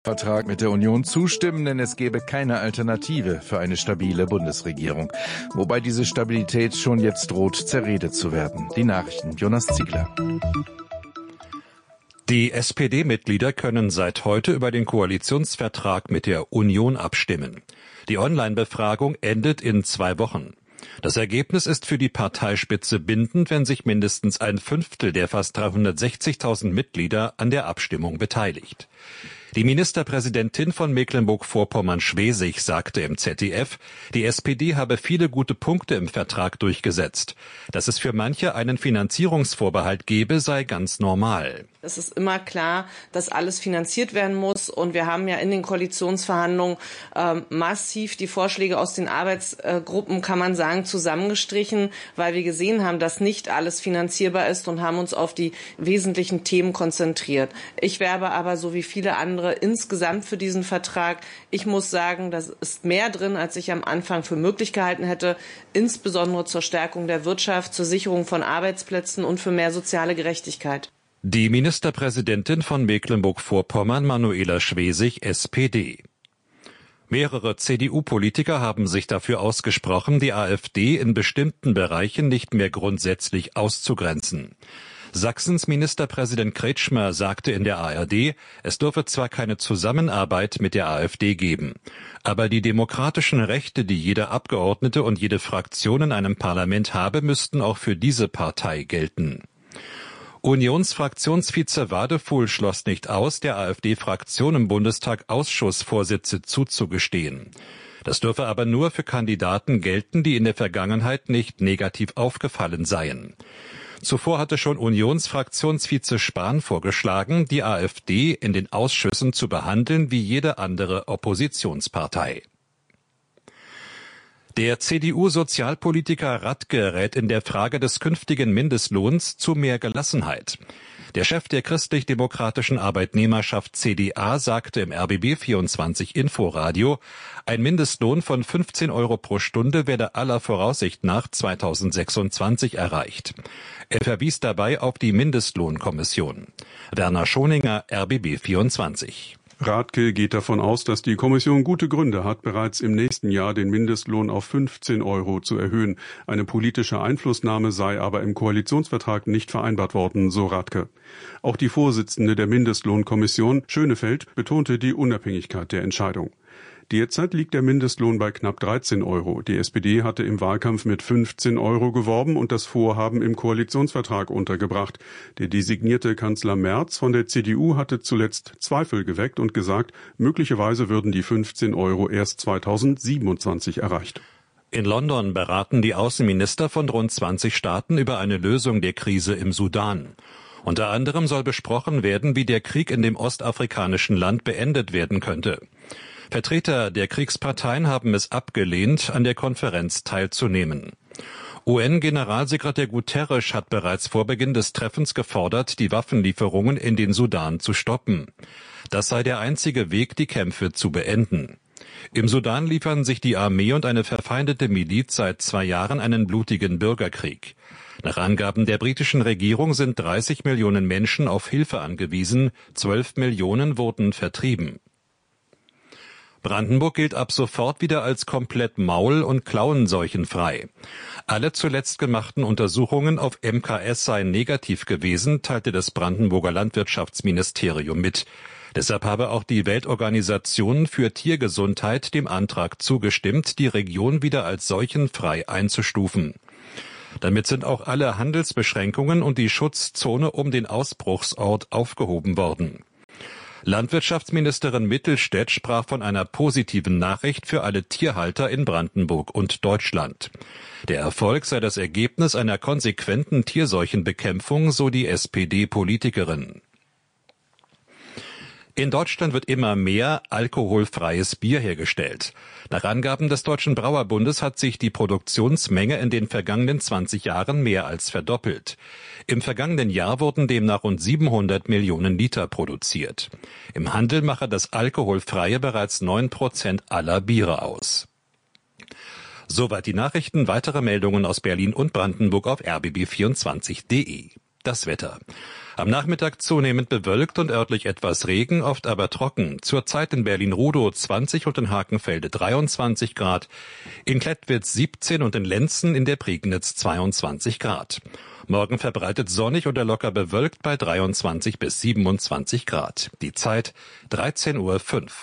Vertrag mit der Union zustimmen, denn es gäbe keine Alternative für eine stabile Bundesregierung. Wobei diese Stabilität schon jetzt droht, zerredet zu werden. Die Nachrichten, Jonas Ziegler. Die SPD-Mitglieder können seit heute über den Koalitionsvertrag mit der Union abstimmen. Die Online-Befragung endet in 2 Wochen. Das Ergebnis ist für die Parteispitze bindend, wenn sich mindestens 1/5 der fast 360.000 Mitglieder an der Abstimmung beteiligt. Die Ministerpräsidentin von Mecklenburg-Vorpommern-Schwesig sagte im ZDF, die SPD habe viele gute Punkte im Vertrag durchgesetzt. Dass es für manche einen Finanzierungsvorbehalt gebe, sei ganz normal. Es ist immer klar, dass alles finanziert werden muss. Und wir haben ja in den Koalitionsverhandlungen massiv die Vorschläge aus den Arbeitsgruppen, kann man sagen, zusammengestrichen, weil wir gesehen haben, dass nicht alles finanzierbar ist und haben uns auf die wesentlichen Themen konzentriert. Ich werbe aber, so wie viele andere, insgesamt für diesen Vertrag. Ich muss sagen, da ist mehr drin, als ich am Anfang für möglich gehalten hätte, insbesondere zur Stärkung der Wirtschaft, zur Sicherung von Arbeitsplätzen und für mehr soziale Gerechtigkeit. Die Ministerpräsidentin von Mecklenburg-Vorpommern, Manuela Schwesig, SPD. Mehrere CDU-Politiker haben sich dafür ausgesprochen, die AfD in bestimmten Bereichen nicht mehr grundsätzlich auszugrenzen. Sachsens Ministerpräsident Kretschmer sagte in der ARD, es dürfe zwar keine Zusammenarbeit mit der AfD geben, aber die demokratischen Rechte, die jeder Abgeordnete und jede Fraktion in einem Parlament habe, müssten auch für diese Partei gelten. Unionsfraktionsvize Wadefuhl schloss nicht aus, der AfD-Fraktion im Bundestag Ausschussvorsitze zuzugestehen. Das dürfe aber nur für Kandidaten gelten, die in der Vergangenheit nicht negativ aufgefallen seien. Zuvor hatte schon Unionsfraktionsvize Spahn vorgeschlagen, die AfD in den Ausschüssen zu behandeln wie jede andere Oppositionspartei. Der CDU-Sozialpolitiker Radke rät in der Frage des künftigen Mindestlohns zu mehr Gelassenheit. Der Chef der christlich-demokratischen Arbeitnehmerschaft CDA sagte im RBB24 Inforadio, ein Mindestlohn von 15 € pro Stunde werde aller Voraussicht nach 2026 erreicht. Er verwies dabei auf die Mindestlohnkommission. Werner Schoninger, RBB24. Radke geht davon aus, dass die Kommission gute Gründe hat, bereits im nächsten Jahr den Mindestlohn auf 15 € zu erhöhen. Eine politische Einflussnahme sei aber im Koalitionsvertrag nicht vereinbart worden, so Radke. Auch die Vorsitzende der Mindestlohnkommission, Schönefeld, betonte die Unabhängigkeit der Entscheidung. Derzeit liegt der Mindestlohn bei knapp 13 €. Die SPD hatte im Wahlkampf mit 15 € geworben und das Vorhaben im Koalitionsvertrag untergebracht. Der designierte Kanzler Merz von der CDU hatte zuletzt Zweifel geweckt und gesagt, möglicherweise würden die 15 € erst 2027 erreicht. In London beraten die Außenminister von rund 20 Staaten über eine Lösung der Krise im Sudan. Unter anderem soll besprochen werden, wie der Krieg in dem ostafrikanischen Land beendet werden könnte. Vertreter der Kriegsparteien haben es abgelehnt, an der Konferenz teilzunehmen. UN-Generalsekretär Guterres hat bereits vor Beginn des Treffens gefordert, die Waffenlieferungen in den Sudan zu stoppen. Das sei der einzige Weg, die Kämpfe zu beenden. Im Sudan liefern sich die Armee und eine verfeindete Miliz seit 2 Jahren einen blutigen Bürgerkrieg. Nach Angaben der britischen Regierung sind 30 Millionen Menschen auf Hilfe angewiesen, 12 Millionen wurden vertrieben. Brandenburg gilt ab sofort wieder als komplett maul- und klauenseuchenfrei. Alle zuletzt gemachten Untersuchungen auf MKS seien negativ gewesen, teilte das Brandenburger Landwirtschaftsministerium mit. Deshalb habe auch die Weltorganisation für Tiergesundheit dem Antrag zugestimmt, die Region wieder als seuchenfrei einzustufen. Damit sind auch alle Handelsbeschränkungen und die Schutzzone um den Ausbruchsort aufgehoben worden. Landwirtschaftsministerin Mittelstädt sprach von einer positiven Nachricht für alle Tierhalter in Brandenburg und Deutschland. Der Erfolg sei das Ergebnis einer konsequenten Tierseuchenbekämpfung, so die SPD-Politikerin. In Deutschland wird immer mehr alkoholfreies Bier hergestellt. Nach Angaben des Deutschen Brauerbundes hat sich die Produktionsmenge in den vergangenen 20 Jahren mehr als verdoppelt. Im vergangenen Jahr wurden demnach rund 700 Millionen Liter produziert. Im Handel mache das Alkoholfreie bereits 9% aller Biere aus. Soweit die Nachrichten. Weitere Meldungen aus Berlin und Brandenburg auf rbb24.de. Das Wetter. Am Nachmittag zunehmend bewölkt und örtlich etwas Regen, oft aber trocken. Zurzeit in Berlin-Rudow 20 und in Hakenfelde 23 Grad, in Klettwitz 17 und in Lenzen in der Prignitz 22 Grad. Morgen verbreitet sonnig oder locker bewölkt bei 23 bis 27 Grad. Die Zeit 13:05 Uhr.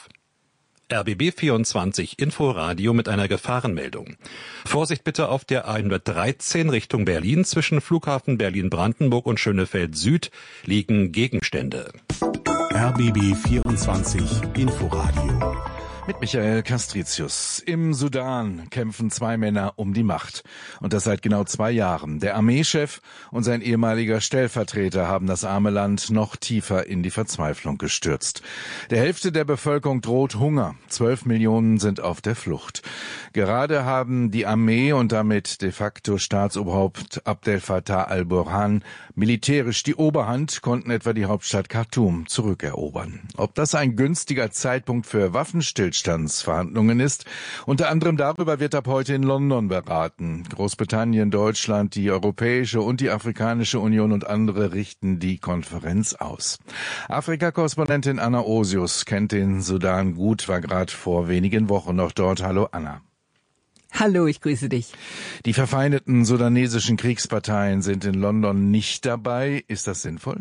RBB 24 Inforadio mit einer Gefahrenmeldung. Vorsicht bitte auf der A113 Richtung Berlin. Zwischen Flughafen Berlin-Brandenburg und Schönefeld Süd liegen Gegenstände. RBB 24 Inforadio. Mit Michael Castricius. Im Sudan kämpfen zwei Männer um die Macht. Und das seit genau 2 Jahren. Der Armeechef und sein ehemaliger Stellvertreter haben das arme Land noch tiefer in die Verzweiflung gestürzt. Der Hälfte der Bevölkerung droht Hunger. 12 Millionen sind auf der Flucht. Gerade haben die Armee und damit de facto Staatsoberhaupt Abdel Fattah al-Burhan militärisch die Oberhand, konnten etwa die Hauptstadt Khartoum zurückerobern. Ob das ein günstiger Zeitpunkt für Waffenstillstandsverhandlungen ist. Unter anderem darüber wird ab heute in London beraten. Großbritannien, Deutschland, die Europäische und die Afrikanische Union und andere richten die Konferenz aus. Afrika-Korrespondentin Anna Osius kennt den Sudan gut, war gerade vor wenigen Wochen noch dort. Hallo Anna. Hallo, ich grüße dich. Die verfeindeten sudanesischen Kriegsparteien sind in London nicht dabei. Ist das sinnvoll?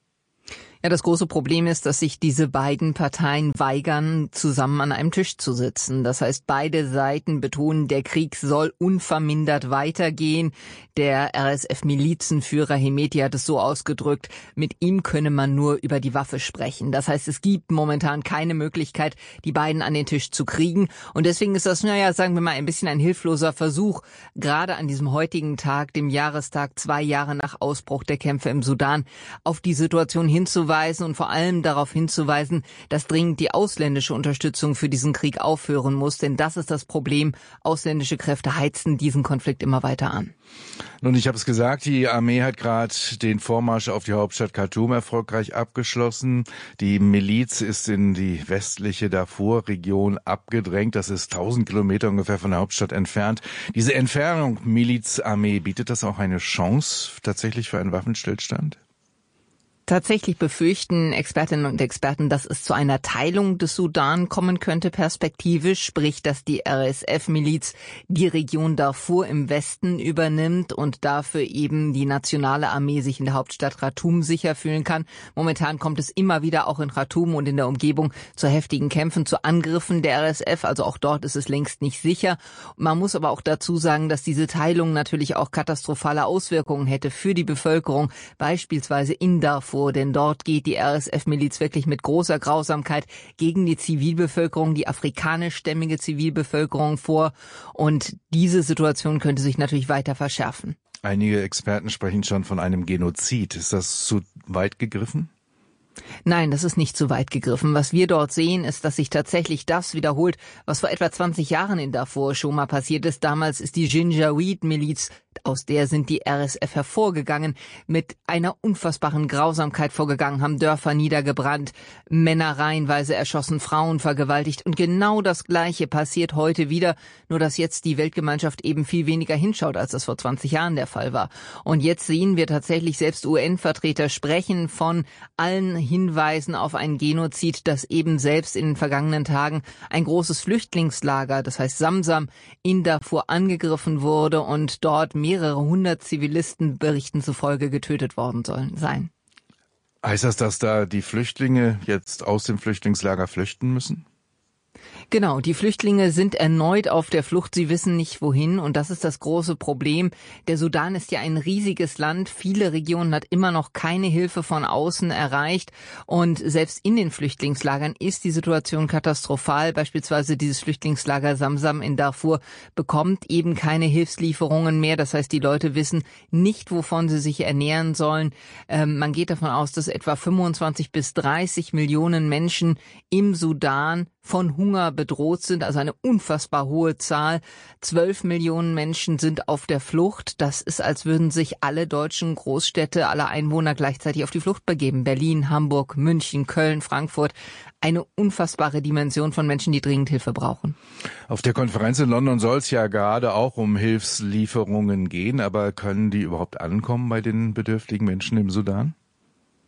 Ja, das große Problem ist, dass sich diese beiden Parteien weigern, zusammen an einem Tisch zu sitzen. Das heißt, beide Seiten betonen, der Krieg soll unvermindert weitergehen. Der RSF-Milizenführer Hemeti hat es so ausgedrückt, mit ihm könne man nur über die Waffe sprechen. Das heißt, es gibt momentan keine Möglichkeit, die beiden an den Tisch zu kriegen. Und deswegen ist das, sagen wir mal, ein bisschen ein hilfloser Versuch, gerade an diesem heutigen Tag, dem Jahrestag 2 Jahre nach Ausbruch der Kämpfe im Sudan, auf die Situation hinzuweisen und vor allem darauf hinzuweisen, dass dringend die ausländische Unterstützung für diesen Krieg aufhören muss. Denn das ist das Problem. Ausländische Kräfte heizen diesen Konflikt immer weiter an. Nun, ich habe es gesagt, die Armee hat gerade den Vormarsch auf die Hauptstadt Khartoum erfolgreich abgeschlossen. Die Miliz ist in die westliche Darfur-Region abgedrängt. Das ist 1000 Kilometer ungefähr von der Hauptstadt entfernt. Diese Entfernung Milizarmee, bietet das auch eine Chance tatsächlich für einen Waffenstillstand? Tatsächlich befürchten Expertinnen und Experten, dass es zu einer Teilung des Sudan kommen könnte perspektivisch, sprich, dass die RSF-Miliz die Region Darfur im Westen übernimmt und dafür eben die nationale Armee sich in der Hauptstadt Khartoum sicher fühlen kann. Momentan kommt es immer wieder auch in Khartoum und in der Umgebung zu heftigen Kämpfen, zu Angriffen der RSF, also auch dort ist es längst nicht sicher. Man muss aber auch dazu sagen, dass diese Teilung natürlich auch katastrophale Auswirkungen hätte für die Bevölkerung, beispielsweise in Darfur. Denn dort geht die RSF-Miliz wirklich mit großer Grausamkeit gegen die Zivilbevölkerung, die afrikanischstämmige Zivilbevölkerung vor. Und diese Situation könnte sich natürlich weiter verschärfen. Einige Experten sprechen schon von einem Genozid. Ist das zu weit gegriffen? Nein, das ist nicht zu weit gegriffen. Was wir dort sehen, ist, dass sich tatsächlich das wiederholt, was vor etwa 20 Jahren in Darfur schon mal passiert ist. Damals ist die Janjaweed-Miliz, aus der sind die RSF hervorgegangen, mit einer unfassbaren Grausamkeit vorgegangen, haben Dörfer niedergebrannt, Männer reihenweise erschossen, Frauen vergewaltigt. Und genau das Gleiche passiert heute wieder, nur dass jetzt die Weltgemeinschaft eben viel weniger hinschaut, als das vor 20 Jahren der Fall war. Und jetzt sehen wir tatsächlich, selbst UN-Vertreter sprechen von allen Hinweisen auf einen Genozid, dass eben selbst in den vergangenen Tagen ein großes Flüchtlingslager, das heißt Samsam, in Darfur angegriffen wurde und dort mehrere 100 Zivilisten Berichten zufolge getötet worden sollen sein. Heißt das, dass da die Flüchtlinge jetzt aus dem Flüchtlingslager flüchten müssen? Genau, die Flüchtlinge sind erneut auf der Flucht, sie wissen nicht wohin und das ist das große Problem. Der Sudan ist ja ein riesiges Land, viele Regionen hat immer noch keine Hilfe von außen erreicht und selbst in den Flüchtlingslagern ist die Situation katastrophal. Beispielsweise dieses Flüchtlingslager Samsam in Darfur bekommt eben keine Hilfslieferungen mehr, das heißt, die Leute wissen nicht, wovon sie sich ernähren sollen. Man geht davon aus, dass etwa 25 bis 30 Millionen Menschen im Sudan von Hunger bedroht sind, also eine unfassbar hohe Zahl. 12 Millionen Menschen sind auf der Flucht. Das ist, als würden sich alle deutschen Großstädte, alle Einwohner gleichzeitig auf die Flucht begeben. Berlin, Hamburg, München, Köln, Frankfurt. Eine unfassbare Dimension von Menschen, die dringend Hilfe brauchen. Auf der Konferenz in London soll es ja gerade auch um Hilfslieferungen gehen, aber können die überhaupt ankommen bei den bedürftigen Menschen im Sudan?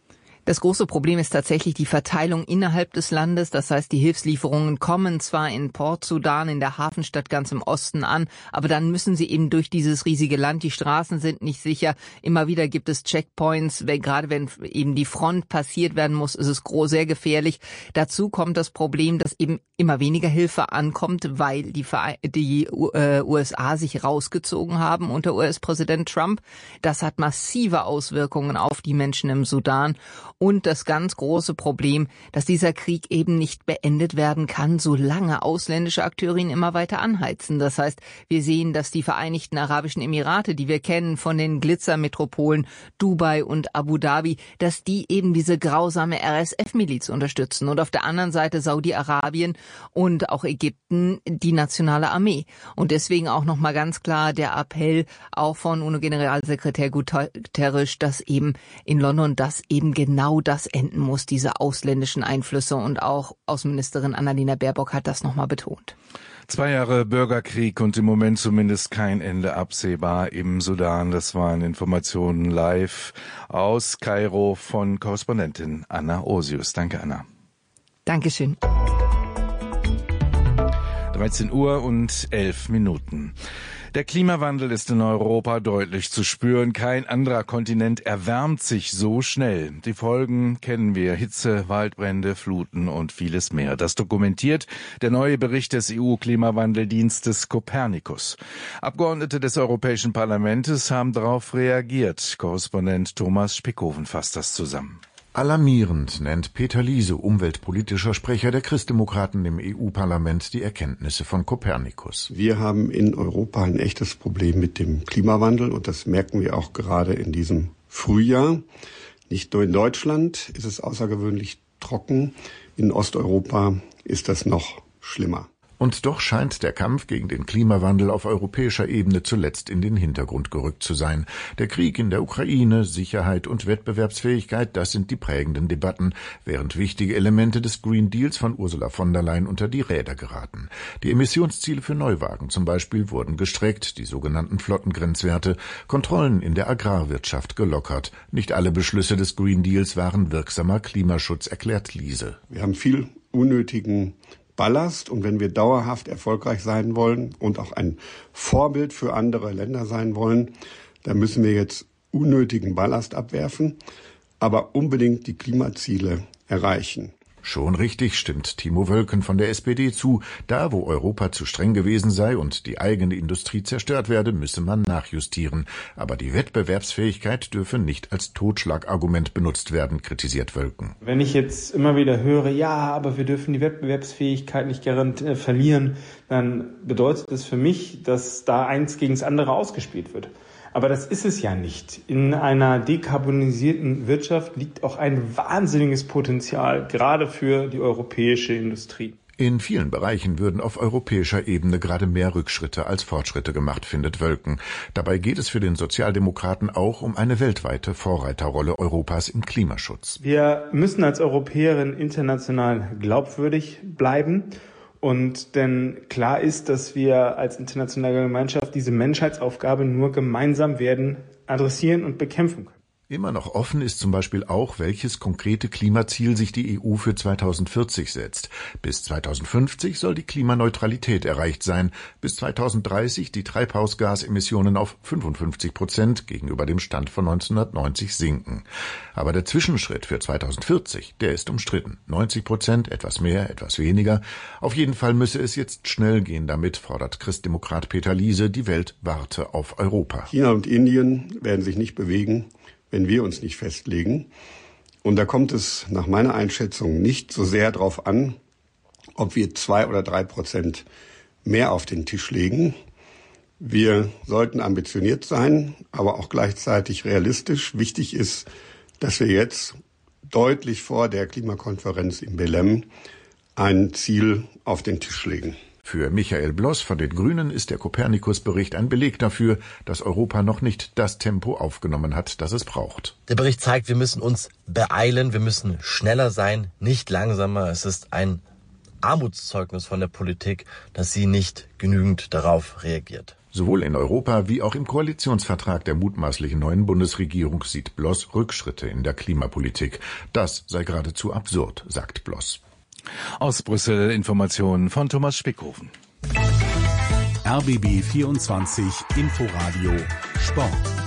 Das große Problem ist tatsächlich die Verteilung innerhalb des Landes. Das heißt, die Hilfslieferungen kommen zwar in Port Sudan, in der Hafenstadt ganz im Osten an, aber dann müssen sie eben durch dieses riesige Land. Die Straßen sind nicht sicher. Immer wieder gibt es Checkpoints. Gerade wenn eben die Front passiert werden muss, ist es sehr gefährlich. Dazu kommt das Problem, dass eben immer weniger Hilfe ankommt, weil die USA sich rausgezogen haben unter US-Präsident Trump. Das hat massive Auswirkungen auf die Menschen im Sudan. Und das ganz große Problem, dass dieser Krieg eben nicht beendet werden kann, solange ausländische Akteure ihn immer weiter anheizen. Das heißt, wir sehen, dass die Vereinigten Arabischen Emirate, die wir kennen von den Glitzermetropolen Dubai und Abu Dhabi, dass die eben diese grausame RSF-Miliz unterstützen. Und auf der anderen Seite Saudi-Arabien und auch Ägypten die nationale Armee. Und deswegen auch nochmal ganz klar der Appell auch von UNO-Generalsekretär Guterres, dass eben in London das eben genau das enden muss, diese ausländischen Einflüsse. Und auch Außenministerin Annalena Baerbock hat das nochmal betont. 2 Jahre Bürgerkrieg und im Moment zumindest kein Ende absehbar im Sudan. Das waren Informationen live aus Kairo von Korrespondentin Anna Osius. Danke, Anna. Dankeschön. 13 Uhr und 11 Minuten. Der Klimawandel ist in Europa deutlich zu spüren. Kein anderer Kontinent erwärmt sich so schnell. Die Folgen kennen wir: Hitze, Waldbrände, Fluten und vieles mehr. Das dokumentiert der neue Bericht des EU-Klimawandeldienstes Copernicus. Abgeordnete des Europäischen Parlaments haben darauf reagiert. Korrespondent Thomas Spiekoven fasst das zusammen. Alarmierend nennt Peter Liese, umweltpolitischer Sprecher der Christdemokraten im EU-Parlament, die Erkenntnisse von Copernicus. Wir haben in Europa ein echtes Problem mit dem Klimawandel und das merken wir auch gerade in diesem Frühjahr. Nicht nur in Deutschland ist es außergewöhnlich trocken, in Osteuropa ist das noch schlimmer. Und doch scheint der Kampf gegen den Klimawandel auf europäischer Ebene zuletzt in den Hintergrund gerückt zu sein. Der Krieg in der Ukraine, Sicherheit und Wettbewerbsfähigkeit, das sind die prägenden Debatten, während wichtige Elemente des Green Deals von Ursula von der Leyen unter die Räder geraten. Die Emissionsziele für Neuwagen zum Beispiel wurden gestreckt, die sogenannten Flottengrenzwerte, Kontrollen in der Agrarwirtschaft gelockert. Nicht alle Beschlüsse des Green Deals waren wirksamer Klimaschutz, erklärt Liese. Wir haben viel unnötigen Ballast und wenn wir dauerhaft erfolgreich sein wollen und auch ein Vorbild für andere Länder sein wollen, dann müssen wir jetzt unnötigen Ballast abwerfen, aber unbedingt die Klimaziele erreichen. Schon richtig, stimmt Timo Wölken von der SPD zu. Da, wo Europa zu streng gewesen sei und die eigene Industrie zerstört werde, müsse man nachjustieren. Aber die Wettbewerbsfähigkeit dürfe nicht als Totschlagargument benutzt werden, kritisiert Wölken. Wenn ich jetzt immer wieder höre, ja, aber wir dürfen die Wettbewerbsfähigkeit nicht verlieren, dann bedeutet es für mich, dass da eins gegen das andere ausgespielt wird. Aber das ist es ja nicht. In einer dekarbonisierten Wirtschaft liegt auch ein wahnsinniges Potenzial, gerade für die europäische Industrie. In vielen Bereichen würden auf europäischer Ebene gerade mehr Rückschritte als Fortschritte gemacht, findet Wölken. Dabei geht es für den Sozialdemokraten auch um eine weltweite Vorreiterrolle Europas im Klimaschutz. Wir müssen als Europäerinnen international glaubwürdig bleiben. Und denn klar ist, dass wir als internationale Gemeinschaft diese Menschheitsaufgabe nur gemeinsam werden adressieren und bekämpfen können. Immer noch offen ist zum Beispiel auch, welches konkrete Klimaziel sich die EU für 2040 setzt. Bis 2050 soll die Klimaneutralität erreicht sein, bis 2030 die Treibhausgasemissionen auf 55% gegenüber dem Stand von 1990 sinken. Aber der Zwischenschritt für 2040, der ist umstritten. 90%, etwas mehr, etwas weniger. Auf jeden Fall müsse es jetzt schnell gehen damit, fordert Christdemokrat Peter Liese, die Welt warte auf Europa. China und Indien werden sich nicht bewegen, wenn wir uns nicht festlegen. Und da kommt es nach meiner Einschätzung nicht so sehr darauf an, ob wir 2 oder 3% mehr auf den Tisch legen. Wir sollten ambitioniert sein, aber auch gleichzeitig realistisch. Wichtig ist, dass wir jetzt deutlich vor der Klimakonferenz in Belém ein Ziel auf den Tisch legen. Für Michael Bloss von den Grünen ist der Copernicus-Bericht ein Beleg dafür, dass Europa noch nicht das Tempo aufgenommen hat, das es braucht. Der Bericht zeigt, wir müssen uns beeilen, wir müssen schneller sein, nicht langsamer. Es ist ein Armutszeugnis von der Politik, dass sie nicht genügend darauf reagiert. Sowohl in Europa wie auch im Koalitionsvertrag der mutmaßlichen neuen Bundesregierung sieht Bloss Rückschritte in der Klimapolitik. Das sei geradezu absurd, sagt Bloss. Aus Brüssel Informationen von Thomas Spickhofen. RBB 24 Inforadio Sport.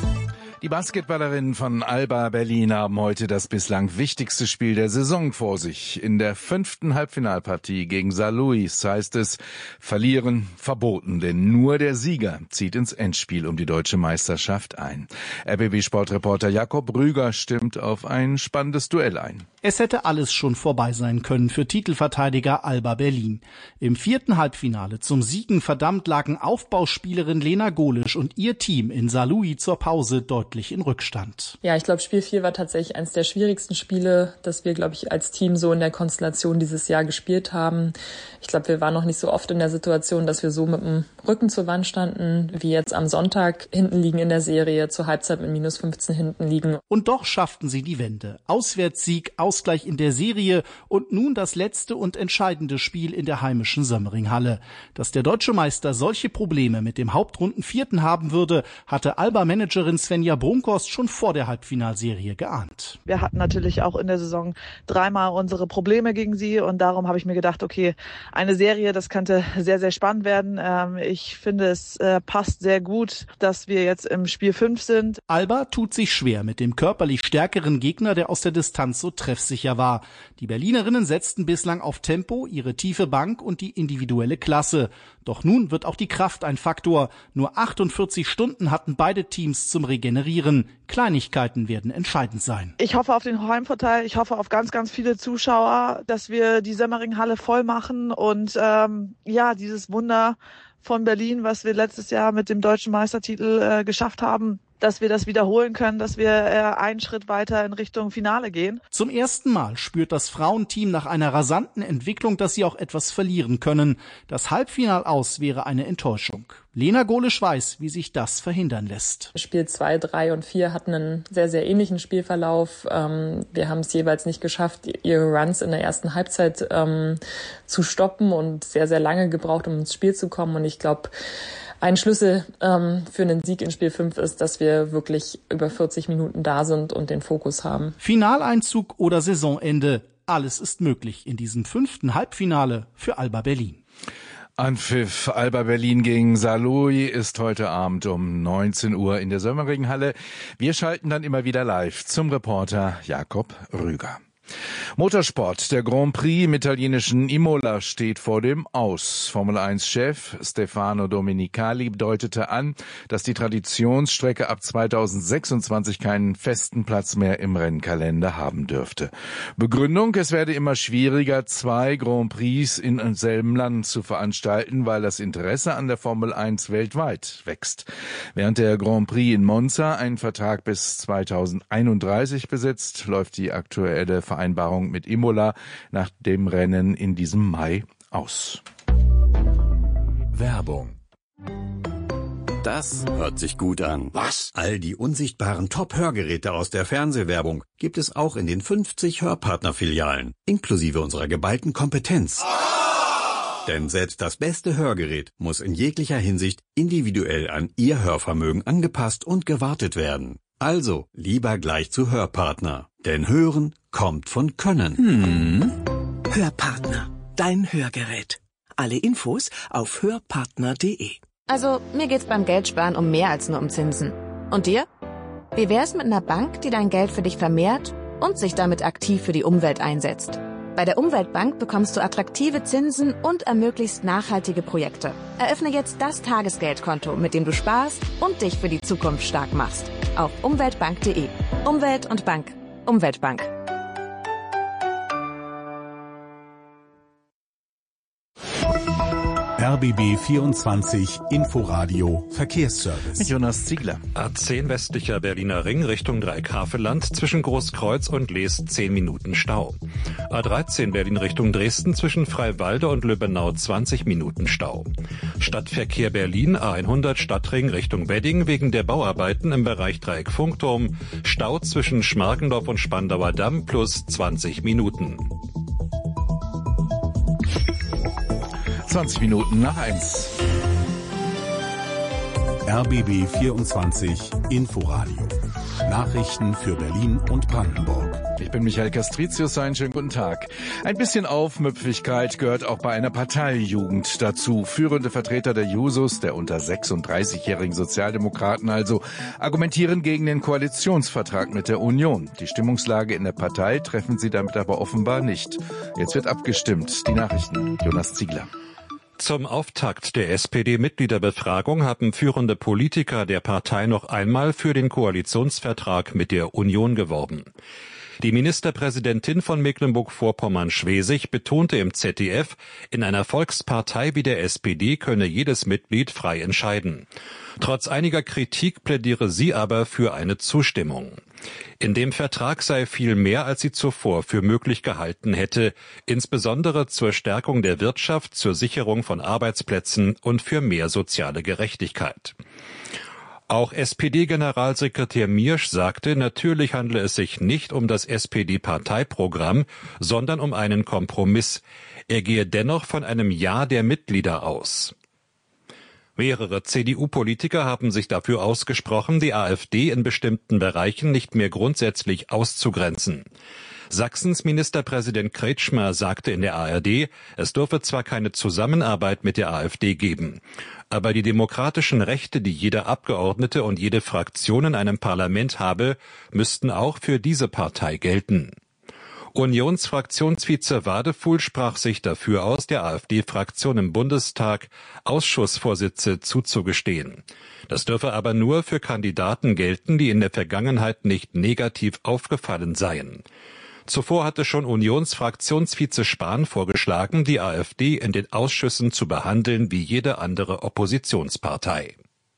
Die Basketballerinnen von Alba Berlin haben heute das bislang wichtigste Spiel der Saison vor sich. In der 5. Halbfinalpartie gegen Saarlouis heißt es, verlieren verboten, denn nur der Sieger zieht ins Endspiel um die deutsche Meisterschaft ein. RBB-Sportreporter Jakob Rüger stimmt auf ein spannendes Duell ein. Es hätte alles schon vorbei sein können für Titelverteidiger Alba Berlin. Im 4. Halbfinale zum Siegen verdammt lagen Aufbauspielerin Lena Golisch und ihr Team in Saarlouis zur Pause deutlich in Rückstand. Ja, ich glaube, Spiel 4 war tatsächlich eines der schwierigsten Spiele, das wir, glaube ich, als Team so in der Konstellation dieses Jahr gespielt haben. Ich glaube, wir waren noch nicht so oft in der Situation, dass wir so mit dem Rücken zur Wand standen, wie jetzt am Sonntag hinten liegen in der Serie, zur Halbzeit mit -15 hinten liegen. Und doch schafften sie die Wende. Auswärtssieg, Ausgleich in der Serie und nun das letzte und entscheidende Spiel in der heimischen Sömmering-Halle. Dass der deutsche Meister solche Probleme mit dem Hauptrundenvierten haben würde, hatte Alba-Managerin Svenja Brunkhorst schon vor der Halbfinalserie geahnt. Wir hatten natürlich auch in der Saison 3-mal unsere Probleme gegen sie und darum habe ich mir gedacht, okay, eine Serie, das könnte sehr, sehr spannend werden. Ich finde, es passt sehr gut, dass wir jetzt im Spiel 5 sind. Alba tut sich schwer mit dem körperlich stärkeren Gegner, der aus der Distanz so treffsicher war. Die Berlinerinnen setzten bislang auf Tempo, ihre tiefe Bank und die individuelle Klasse. Doch nun wird auch die Kraft ein Faktor. Nur 48 Stunden hatten beide Teams zum Regenerieren. Kleinigkeiten werden entscheidend sein. Ich hoffe auf den Heimvorteil. Ich hoffe auf ganz, ganz viele Zuschauer, dass wir die Sömmering-Halle voll machen und dieses Wunder von Berlin, was wir letztes Jahr mit dem deutschen Meistertitel geschafft haben, dass wir das wiederholen können, dass wir einen Schritt weiter in Richtung Finale gehen. Zum ersten Mal spürt das Frauenteam nach einer rasanten Entwicklung, dass sie auch etwas verlieren können. Das Halbfinal-Aus wäre eine Enttäuschung. Lena Golisch weiß, wie sich das verhindern lässt. Spiel 2, 3 und 4 hatten einen sehr, sehr ähnlichen Spielverlauf. Wir haben es jeweils nicht geschafft, ihre Runs in der ersten Halbzeit zu stoppen und sehr, sehr lange gebraucht, um ins Spiel zu kommen. Und ich glaube, ein Schlüssel für einen Sieg in Spiel 5 ist, dass wir wirklich über 40 Minuten da sind und den Fokus haben. Finaleinzug oder Saisonende, alles ist möglich in diesem 5. Halbfinale für Alba Berlin. Anpfiff Alba Berlin gegen Saarlouis ist heute Abend um 19 Uhr in der Sömmering-Halle. Wir schalten dann immer wieder live zum Reporter Jakob Rüger. Motorsport. Der Grand Prix im italienischen Imola steht vor dem Aus. Formel-1-Chef Stefano Domenicali deutete an, dass die Traditionsstrecke ab 2026 keinen festen Platz mehr im Rennkalender haben dürfte. Begründung: Es werde immer schwieriger, 2 Grand Prix in demselben Land zu veranstalten, weil das Interesse an der Formel 1 weltweit wächst. Während der Grand Prix in Monza einen Vertrag bis 2031 besitzt, läuft die aktuelle Vereinbarung mit Imola nach dem Rennen in diesem Mai aus. Werbung. Das hört sich gut an. Was? All die unsichtbaren Top-Hörgeräte aus der Fernsehwerbung gibt es auch in den 50 Hörpartner-Filialen, inklusive unserer geballten Kompetenz. Denn selbst das beste Hörgerät muss in jeglicher Hinsicht individuell an Ihr Hörvermögen angepasst und gewartet werden. Also lieber gleich zu Hörpartner, denn Hören kommt von Können. Hörpartner, dein Hörgerät. Alle Infos auf hörpartner.de. Also, mir geht's beim Geldsparen um mehr als nur um Zinsen. Und dir? Wie wär's mit einer Bank, die dein Geld für dich vermehrt und sich damit aktiv für die Umwelt einsetzt? Bei der Umweltbank bekommst du attraktive Zinsen und ermöglichst nachhaltige Projekte. Eröffne jetzt das Tagesgeldkonto, mit dem du sparst und dich für die Zukunft stark machst. Auf umweltbank.de. Umwelt und Bank. Umweltbank. RBB 24 Inforadio Verkehrsservice. Mit Jonas Ziegler. A10 westlicher Berliner Ring Richtung Dreieck-Havelland zwischen Großkreuz und Lees 10 Minuten Stau. A13 Berlin Richtung Dresden zwischen Freiwalde und Lübbenau 20 Minuten Stau. Stadtverkehr Berlin A100 Stadtring Richtung Wedding wegen der Bauarbeiten im Bereich Dreieck Funkturm. Stau zwischen Schmargendorf und Spandauer Damm plus 20 Minuten. 20 Minuten nach 1. RBB 24 Inforadio. Nachrichten für Berlin und Brandenburg. Ich bin Michael Castricius, einen schönen guten Tag. Ein bisschen Aufmüpfigkeit gehört auch bei einer Parteijugend dazu. Führende Vertreter der Jusos, der unter 36-jährigen Sozialdemokraten also, argumentieren gegen den Koalitionsvertrag mit der Union. Die Stimmungslage in der Partei treffen sie damit aber offenbar nicht. Jetzt wird abgestimmt. Die Nachrichten, Jonas Ziegler. Zum Auftakt der SPD-Mitgliederbefragung haben führende Politiker der Partei noch einmal für den Koalitionsvertrag mit der Union geworben. Die Ministerpräsidentin von Mecklenburg-Vorpommern-Schwesig betonte im ZDF, in einer Volkspartei wie der SPD könne jedes Mitglied frei entscheiden. Trotz einiger Kritik plädiere sie aber für eine Zustimmung. In dem Vertrag sei viel mehr, als sie zuvor für möglich gehalten hätte, insbesondere zur Stärkung der Wirtschaft, zur Sicherung von Arbeitsplätzen und für mehr soziale Gerechtigkeit. Auch SPD-Generalsekretär Miersch sagte, natürlich handle es sich nicht um das SPD-Parteiprogramm, sondern um einen Kompromiss. Er gehe dennoch von einem Ja der Mitglieder aus. Mehrere CDU-Politiker haben sich dafür ausgesprochen, die AfD in bestimmten Bereichen nicht mehr grundsätzlich auszugrenzen. Sachsens Ministerpräsident Kretschmer sagte in der ARD, es dürfe zwar keine Zusammenarbeit mit der AfD geben, aber die demokratischen Rechte, die jeder Abgeordnete und jede Fraktion in einem Parlament habe, müssten auch für diese Partei gelten. Unionsfraktionsvize Wadefuhl sprach sich dafür aus, der AfD-Fraktion im Bundestag Ausschussvorsitze zuzugestehen. Das dürfe aber nur für Kandidaten gelten, die in der Vergangenheit nicht negativ aufgefallen seien. Zuvor hatte schon Unionsfraktionsvize Spahn vorgeschlagen, die AfD in den Ausschüssen zu behandeln wie jede andere Oppositionspartei.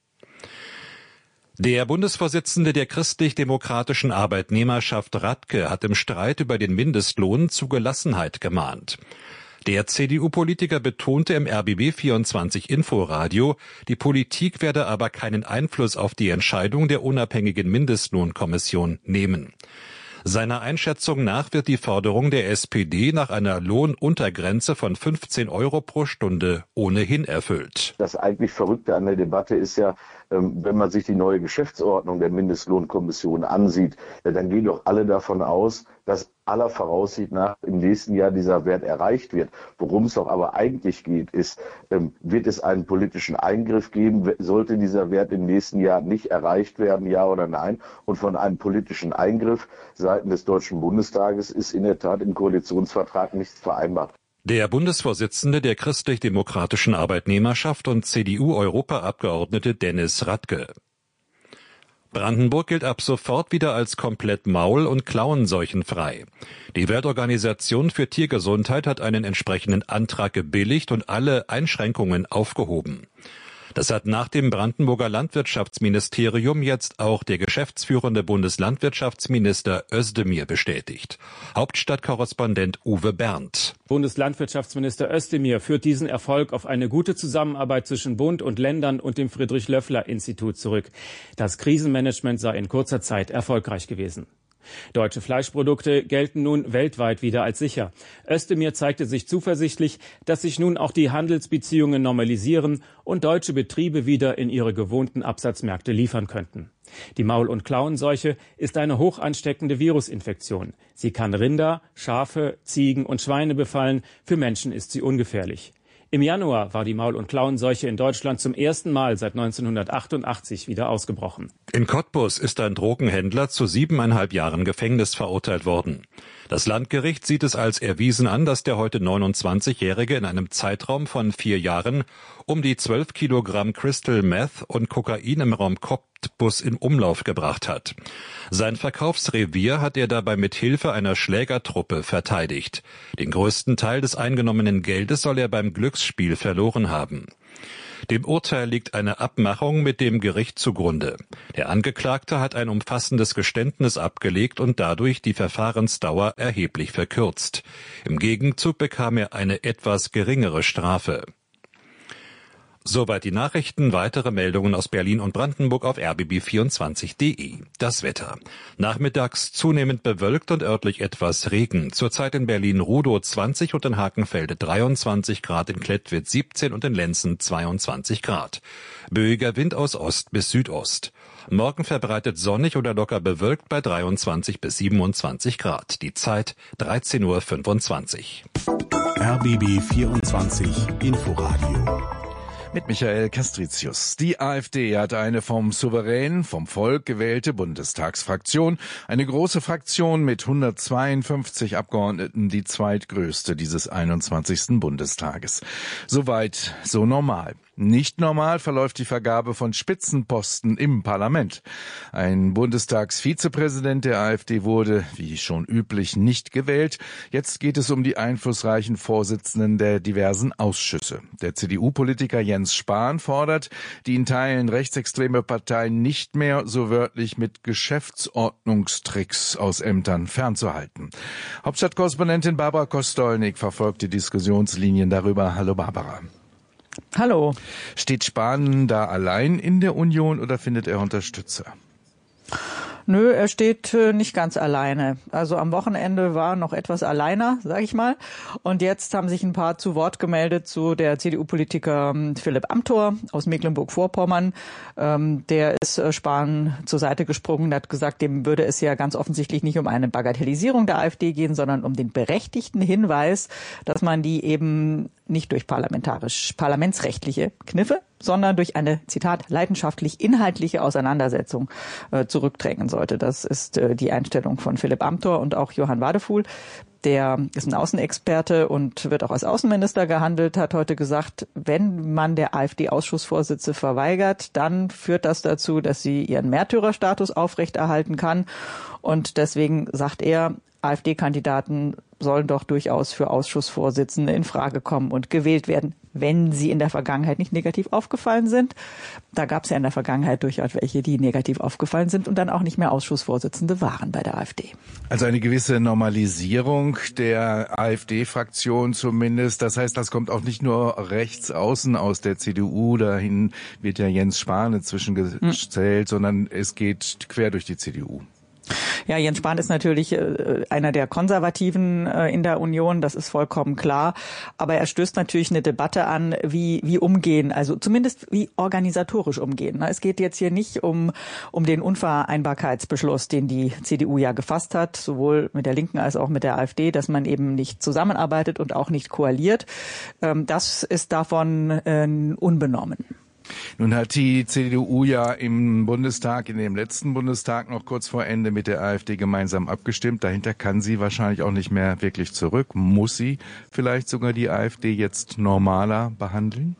Der Bundesvorsitzende der christlich-demokratischen Arbeitnehmerschaft Radke hat im Streit über den Mindestlohn zu Gelassenheit gemahnt. Der CDU-Politiker betonte im RBB 24 Inforadio, die Politik werde aber keinen Einfluss auf die Entscheidung der unabhängigen Mindestlohnkommission nehmen. Seiner Einschätzung nach wird die Forderung der SPD nach einer Lohnuntergrenze von 15 € pro Stunde ohnehin erfüllt. Das eigentlich Verrückte an der Debatte ist ja, wenn man sich die neue Geschäftsordnung der Mindestlohnkommission ansieht, dann gehen doch alle davon aus, dass aller Voraussicht nach im nächsten Jahr dieser Wert erreicht wird. Worum es doch aber eigentlich geht, ist, wird es einen politischen Eingriff geben? Sollte dieser Wert im nächsten Jahr nicht erreicht werden, ja oder nein? Und von einem politischen Eingriff seitens des Deutschen Bundestages ist in der Tat im Koalitionsvertrag nichts vereinbart. Der Bundesvorsitzende der christlich-demokratischen Arbeitnehmerschaft und CDU-Europaabgeordnete Dennis Radke. Brandenburg gilt ab sofort wieder als komplett maul- und klauenseuchenfrei. Die Weltorganisation für Tiergesundheit hat einen entsprechenden Antrag gebilligt und alle Einschränkungen aufgehoben. Das hat nach dem Brandenburger Landwirtschaftsministerium jetzt auch der geschäftsführende Bundeslandwirtschaftsminister Özdemir bestätigt. Hauptstadtkorrespondent Uwe Berndt. Bundeslandwirtschaftsminister Özdemir führt diesen Erfolg auf eine gute Zusammenarbeit zwischen Bund und Ländern und dem Friedrich-Löffler-Institut zurück. Das Krisenmanagement sei in kurzer Zeit erfolgreich gewesen. Deutsche Fleischprodukte gelten nun weltweit wieder als sicher. Özdemir zeigte sich zuversichtlich, dass sich nun auch die Handelsbeziehungen normalisieren und deutsche Betriebe wieder in ihre gewohnten Absatzmärkte liefern könnten. Die Maul- und Klauenseuche ist eine hoch ansteckende Virusinfektion. Sie kann Rinder, Schafe, Ziegen und Schweine befallen. Für Menschen ist sie ungefährlich. Im Januar war die Maul- und Klauenseuche in Deutschland zum ersten Mal seit 1988 wieder ausgebrochen. In Cottbus ist ein Drogenhändler zu 7,5 Jahren Gefängnis verurteilt worden. Das Landgericht sieht es als erwiesen an, dass der heute 29-Jährige in einem Zeitraum von 4 Jahren um die 12 Kilogramm Crystal Meth und Kokain im Raum Cottbus in Umlauf gebracht hat. Sein Verkaufsrevier hat er dabei mit Hilfe einer Schlägertruppe verteidigt. Den größten Teil des eingenommenen Geldes soll er beim Glücksspiel verloren haben. Dem Urteil liegt eine Abmachung mit dem Gericht zugrunde. Der Angeklagte hat ein umfassendes Geständnis abgelegt und dadurch die Verfahrensdauer erheblich verkürzt. Im Gegenzug bekam er eine etwas geringere Strafe. Soweit die Nachrichten. Weitere Meldungen aus Berlin und Brandenburg auf rbb24.de. Das Wetter. Nachmittags zunehmend bewölkt und örtlich etwas Regen. Zurzeit in Berlin-Rudow 20 und in Hakenfelde 23 Grad, in Klettwitz 17 und in Lenzen 22 Grad. Böiger Wind aus Ost bis Südost. Morgen verbreitet sonnig oder locker bewölkt bei 23 bis 27 Grad. Die Zeit 13:25 Uhr. RBB 24 Inforadio. Mit Michael Castricius. Die AfD hat eine vom Souverän, vom Volk gewählte Bundestagsfraktion. Eine große Fraktion mit 152 Abgeordneten, die zweitgrößte dieses 21. Bundestages. Soweit so normal. Nicht normal verläuft die Vergabe von Spitzenposten im Parlament. Ein Bundestagsvizepräsident der AfD wurde, wie schon üblich, nicht gewählt. Jetzt geht es um die einflussreichen Vorsitzenden der diversen Ausschüsse. Der CDU-Politiker Jens Spahn fordert, die in Teilen rechtsextreme Partei nicht mehr so wörtlich mit Geschäftsordnungstricks aus Ämtern fernzuhalten. Hauptstadtkorrespondentin Barbara Kostolnik verfolgt die Diskussionslinien darüber. Hallo Barbara. Hallo. Steht Spahn da allein in der Union oder findet er Unterstützer? Nö, er steht nicht ganz alleine. Also am Wochenende war noch etwas alleiner, sage ich mal. Und jetzt haben sich ein paar zu Wort gemeldet zu der CDU-Politiker Philipp Amthor aus Mecklenburg-Vorpommern. Der ist Spahn zur Seite gesprungen und hat gesagt, dem würde es ja ganz offensichtlich nicht um eine Bagatellisierung der AfD gehen, sondern um den berechtigten Hinweis, dass man die eben nicht durch parlamentsrechtliche Kniffe, sondern durch eine, Zitat, leidenschaftlich inhaltliche Auseinandersetzung zurückdrängen sollte. Das ist die Einstellung von Philipp Amthor und auch Johann Wadefuhl. Der ist ein Außenexperte und wird auch als Außenminister gehandelt, hat heute gesagt, wenn man der AfD-Ausschussvorsitze verweigert, dann führt das dazu, dass sie ihren Märtyrerstatus aufrechterhalten kann. Und deswegen sagt er, AfD-Kandidaten sollen doch durchaus für Ausschussvorsitzende in Frage kommen und gewählt werden, wenn sie in der Vergangenheit nicht negativ aufgefallen sind. Da gab es ja in der Vergangenheit durchaus welche, die negativ aufgefallen sind und dann auch nicht mehr Ausschussvorsitzende waren bei der AfD. Also eine gewisse Normalisierung der AfD-Fraktion zumindest. Das heißt, das kommt auch nicht nur rechts außen aus der CDU. Dahin wird ja Jens Spahn inzwischen gezählt, sondern es geht quer durch die CDU. Ja, Jens Spahn ist natürlich einer der Konservativen in der Union, das ist vollkommen klar. Aber er stößt natürlich eine Debatte an, wie umgehen, also zumindest wie organisatorisch umgehen. Es geht jetzt hier nicht um den Unvereinbarkeitsbeschluss, den die CDU ja gefasst hat, sowohl mit der Linken als auch mit der AfD, dass man eben nicht zusammenarbeitet und auch nicht koaliert. Das ist davon unbenommen. Nun hat die CDU ja im Bundestag, in dem letzten Bundestag noch kurz vor Ende mit der AfD gemeinsam abgestimmt. Dahinter kann sie wahrscheinlich auch nicht mehr wirklich zurück. Muss sie vielleicht sogar die AfD jetzt normaler behandeln?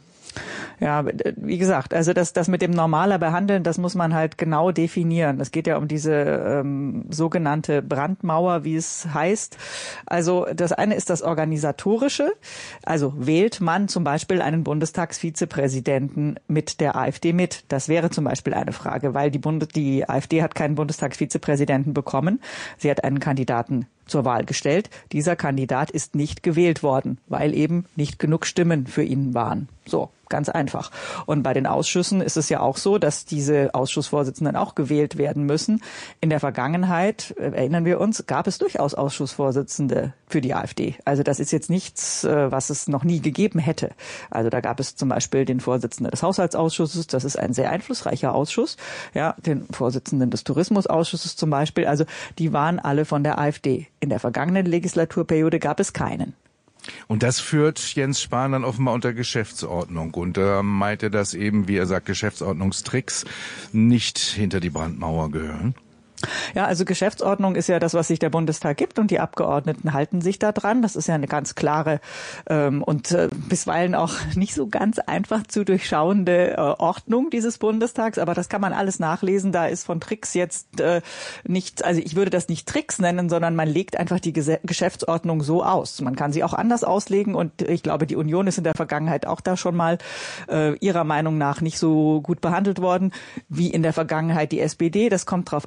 Ja, wie gesagt, also das mit dem normaler behandeln, das muss man halt genau definieren. Es geht ja um diese sogenannte Brandmauer, wie es heißt. Also das eine ist das Organisatorische. Also wählt man zum Beispiel einen Bundestagsvizepräsidenten mit der AfD mit? Das wäre zum Beispiel eine Frage, weil die AfD hat keinen Bundestagsvizepräsidenten bekommen. Sie hat einen Kandidaten zur Wahl gestellt. Dieser Kandidat ist nicht gewählt worden, weil eben nicht genug Stimmen für ihn waren. So, ganz einfach. Und bei den Ausschüssen ist es ja auch so, dass diese Ausschussvorsitzenden auch gewählt werden müssen. In der Vergangenheit, erinnern wir uns, gab es durchaus Ausschussvorsitzende für die AfD. Also das ist jetzt nichts, was es noch nie gegeben hätte. Also da gab es zum Beispiel den Vorsitzenden des Haushaltsausschusses, das ist ein sehr einflussreicher Ausschuss. Ja, den Vorsitzenden des Tourismusausschusses zum Beispiel. Also die waren alle von der AfD. In der vergangenen Legislaturperiode gab es keinen. Und das führt Jens Spahn dann offenbar unter Geschäftsordnung. Und meinte, dass eben, wie er sagt, Geschäftsordnungstricks nicht hinter die Brandmauer gehören? Ja, also Geschäftsordnung ist ja das, was sich der Bundestag gibt und die Abgeordneten halten sich da dran. Das ist ja eine ganz klare und bisweilen auch nicht so ganz einfach zu durchschauende Ordnung dieses Bundestags. Aber das kann man alles nachlesen. Da ist von Tricks jetzt nichts, also ich würde das nicht Tricks nennen, sondern man legt einfach die Geschäftsordnung so aus. Man kann sie auch anders auslegen und ich glaube, die Union ist in der Vergangenheit auch da schon mal ihrer Meinung nach nicht so gut behandelt worden wie in der Vergangenheit die SPD. Das kommt drauf an, wie der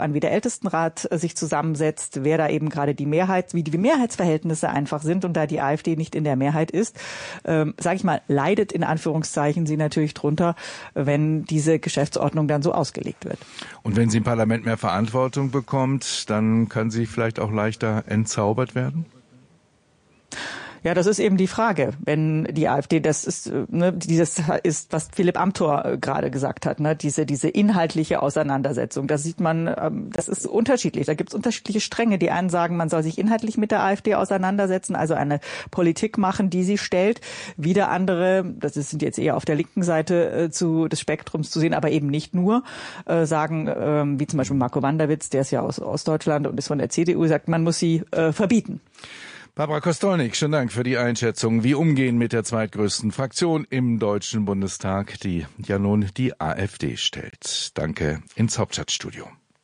Ältestenrat sich zusammensetzt, wer da eben gerade die Mehrheit, wie die Mehrheitsverhältnisse einfach sind und da die AfD nicht in der Mehrheit ist, sage ich mal, leidet in Anführungszeichen sie natürlich drunter, wenn diese Geschäftsordnung dann so ausgelegt wird. Und wenn sie im Parlament mehr Verantwortung bekommt, dann kann sie vielleicht auch leichter entzaubert werden? Ja, das ist eben die Frage, wenn die AfD, das ist, dieses ist, was Philipp Amthor gerade gesagt hat, diese inhaltliche Auseinandersetzung. Da sieht man, das ist unterschiedlich. Da gibt es unterschiedliche Stränge. Die einen sagen, man soll sich inhaltlich mit der AfD auseinandersetzen, also eine Politik machen, die sie stellt. Wieder andere, das sind jetzt eher auf der linken Seite des Spektrums zu sehen, aber eben nicht nur, sagen, wie zum Beispiel Marco Wanderwitz, der ist ja aus Ostdeutschland und ist von der CDU, sagt, man muss sie verbieten. Barbara Kostolnik, schönen Dank für die Einschätzung. Wie umgehen mit der zweitgrößten Fraktion im Deutschen Bundestag, die ja nun die AfD stellt. Danke ins Hauptstadtstudio.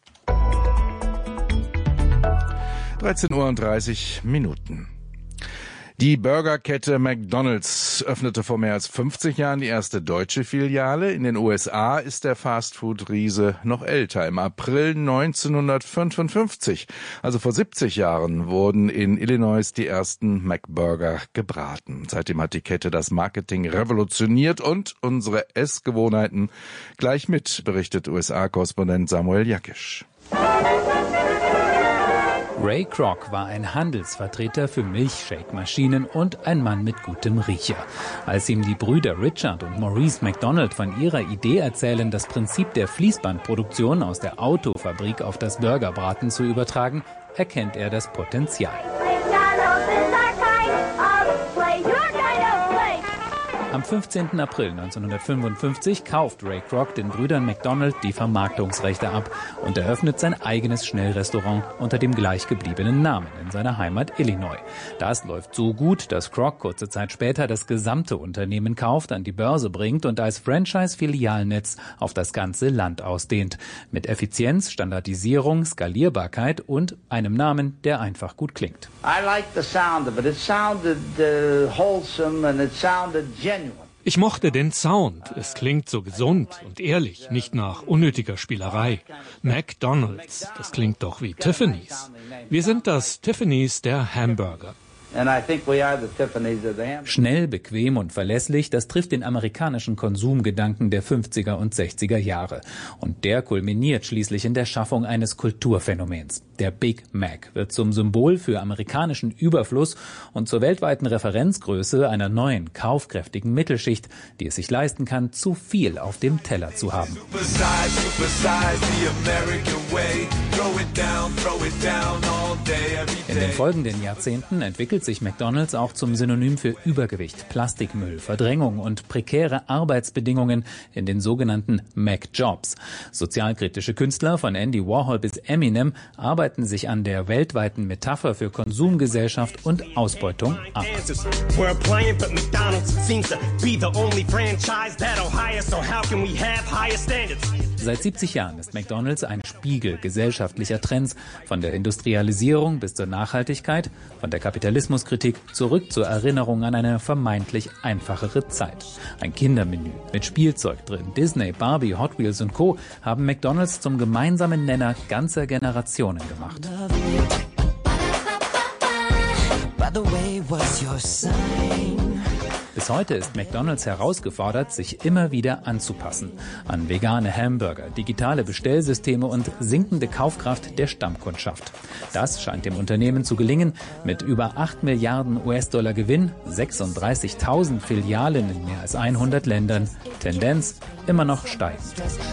13:30 Uhr. Die Burgerkette McDonald's öffnete vor mehr als 50 Jahren die erste deutsche Filiale. In den USA ist der Fastfood-Riese noch älter. Im April 1955, also vor 70 Jahren, wurden in Illinois die ersten McBurger gebraten. Seitdem hat die Kette das Marketing revolutioniert und unsere Essgewohnheiten gleich mit, berichtet USA-Korrespondent Samuel Jakisch. Ray Kroc war ein Handelsvertreter für Milchshake-Maschinen und ein Mann mit gutem Riecher. Als ihm die Brüder Richard und Maurice McDonald von ihrer Idee erzählen, das Prinzip der Fließbandproduktion aus der Autofabrik auf das Burgerbraten zu übertragen, erkennt er das Potenzial. Am 15. April 1955 kauft Ray Kroc den Brüdern McDonald die Vermarktungsrechte ab und eröffnet sein eigenes Schnellrestaurant unter dem gleich gebliebenen Namen in seiner Heimat Illinois. Das läuft so gut, dass Kroc kurze Zeit später das gesamte Unternehmen kauft, an die Börse bringt und als Franchise-Filialnetz auf das ganze Land ausdehnt. Mit Effizienz, Standardisierung, Skalierbarkeit und einem Namen, der einfach gut klingt. I like the sound of it. It sounded wholesome and it sounded genuine. Ich mochte den Sound. Es klingt so gesund und ehrlich, nicht nach unnötiger Spielerei. McDonald's, das klingt doch wie Tiffany's. Wir sind das Tiffany's der Hamburger. Schnell, bequem und verlässlich, das trifft den amerikanischen Konsumgedanken der 50er und 60er Jahre. Und der kulminiert schließlich in der Schaffung eines Kulturphänomens. Der Big Mac wird zum Symbol für amerikanischen Überfluss und zur weltweiten Referenzgröße einer neuen, kaufkräftigen Mittelschicht, die es sich leisten kann, zu viel auf dem Teller zu haben. In den folgenden Jahrzehnten entwickelt sich McDonald's auch zum Synonym für Übergewicht, Plastikmüll, Verdrängung und prekäre Arbeitsbedingungen in den sogenannten Mac-Jobs. Sozialkritische Künstler von Andy Warhol bis Eminem arbeiten sich an der weltweiten Metapher für Konsumgesellschaft und Ausbeutung ab. Seit 70 Jahren ist McDonald's ein Spiegel gesellschaftlicher Trends, von der Industrialisierung bis zur Nachhaltigkeit, von der Kapitalismuskritik zurück zur Erinnerung an eine vermeintlich einfachere Zeit. Ein Kindermenü mit Spielzeug drin. Disney, Barbie, Hot Wheels und Co. haben McDonald's zum gemeinsamen Nenner ganzer Generationen gemacht. Bis heute ist McDonald's herausgefordert, sich immer wieder anzupassen an vegane Hamburger, digitale Bestellsysteme und sinkende Kaufkraft der Stammkundschaft. Das scheint dem Unternehmen zu gelingen. Mit über 8 Milliarden US-Dollar Gewinn, 36.000 Filialen in mehr als 100 Ländern. Tendenz immer noch steigend.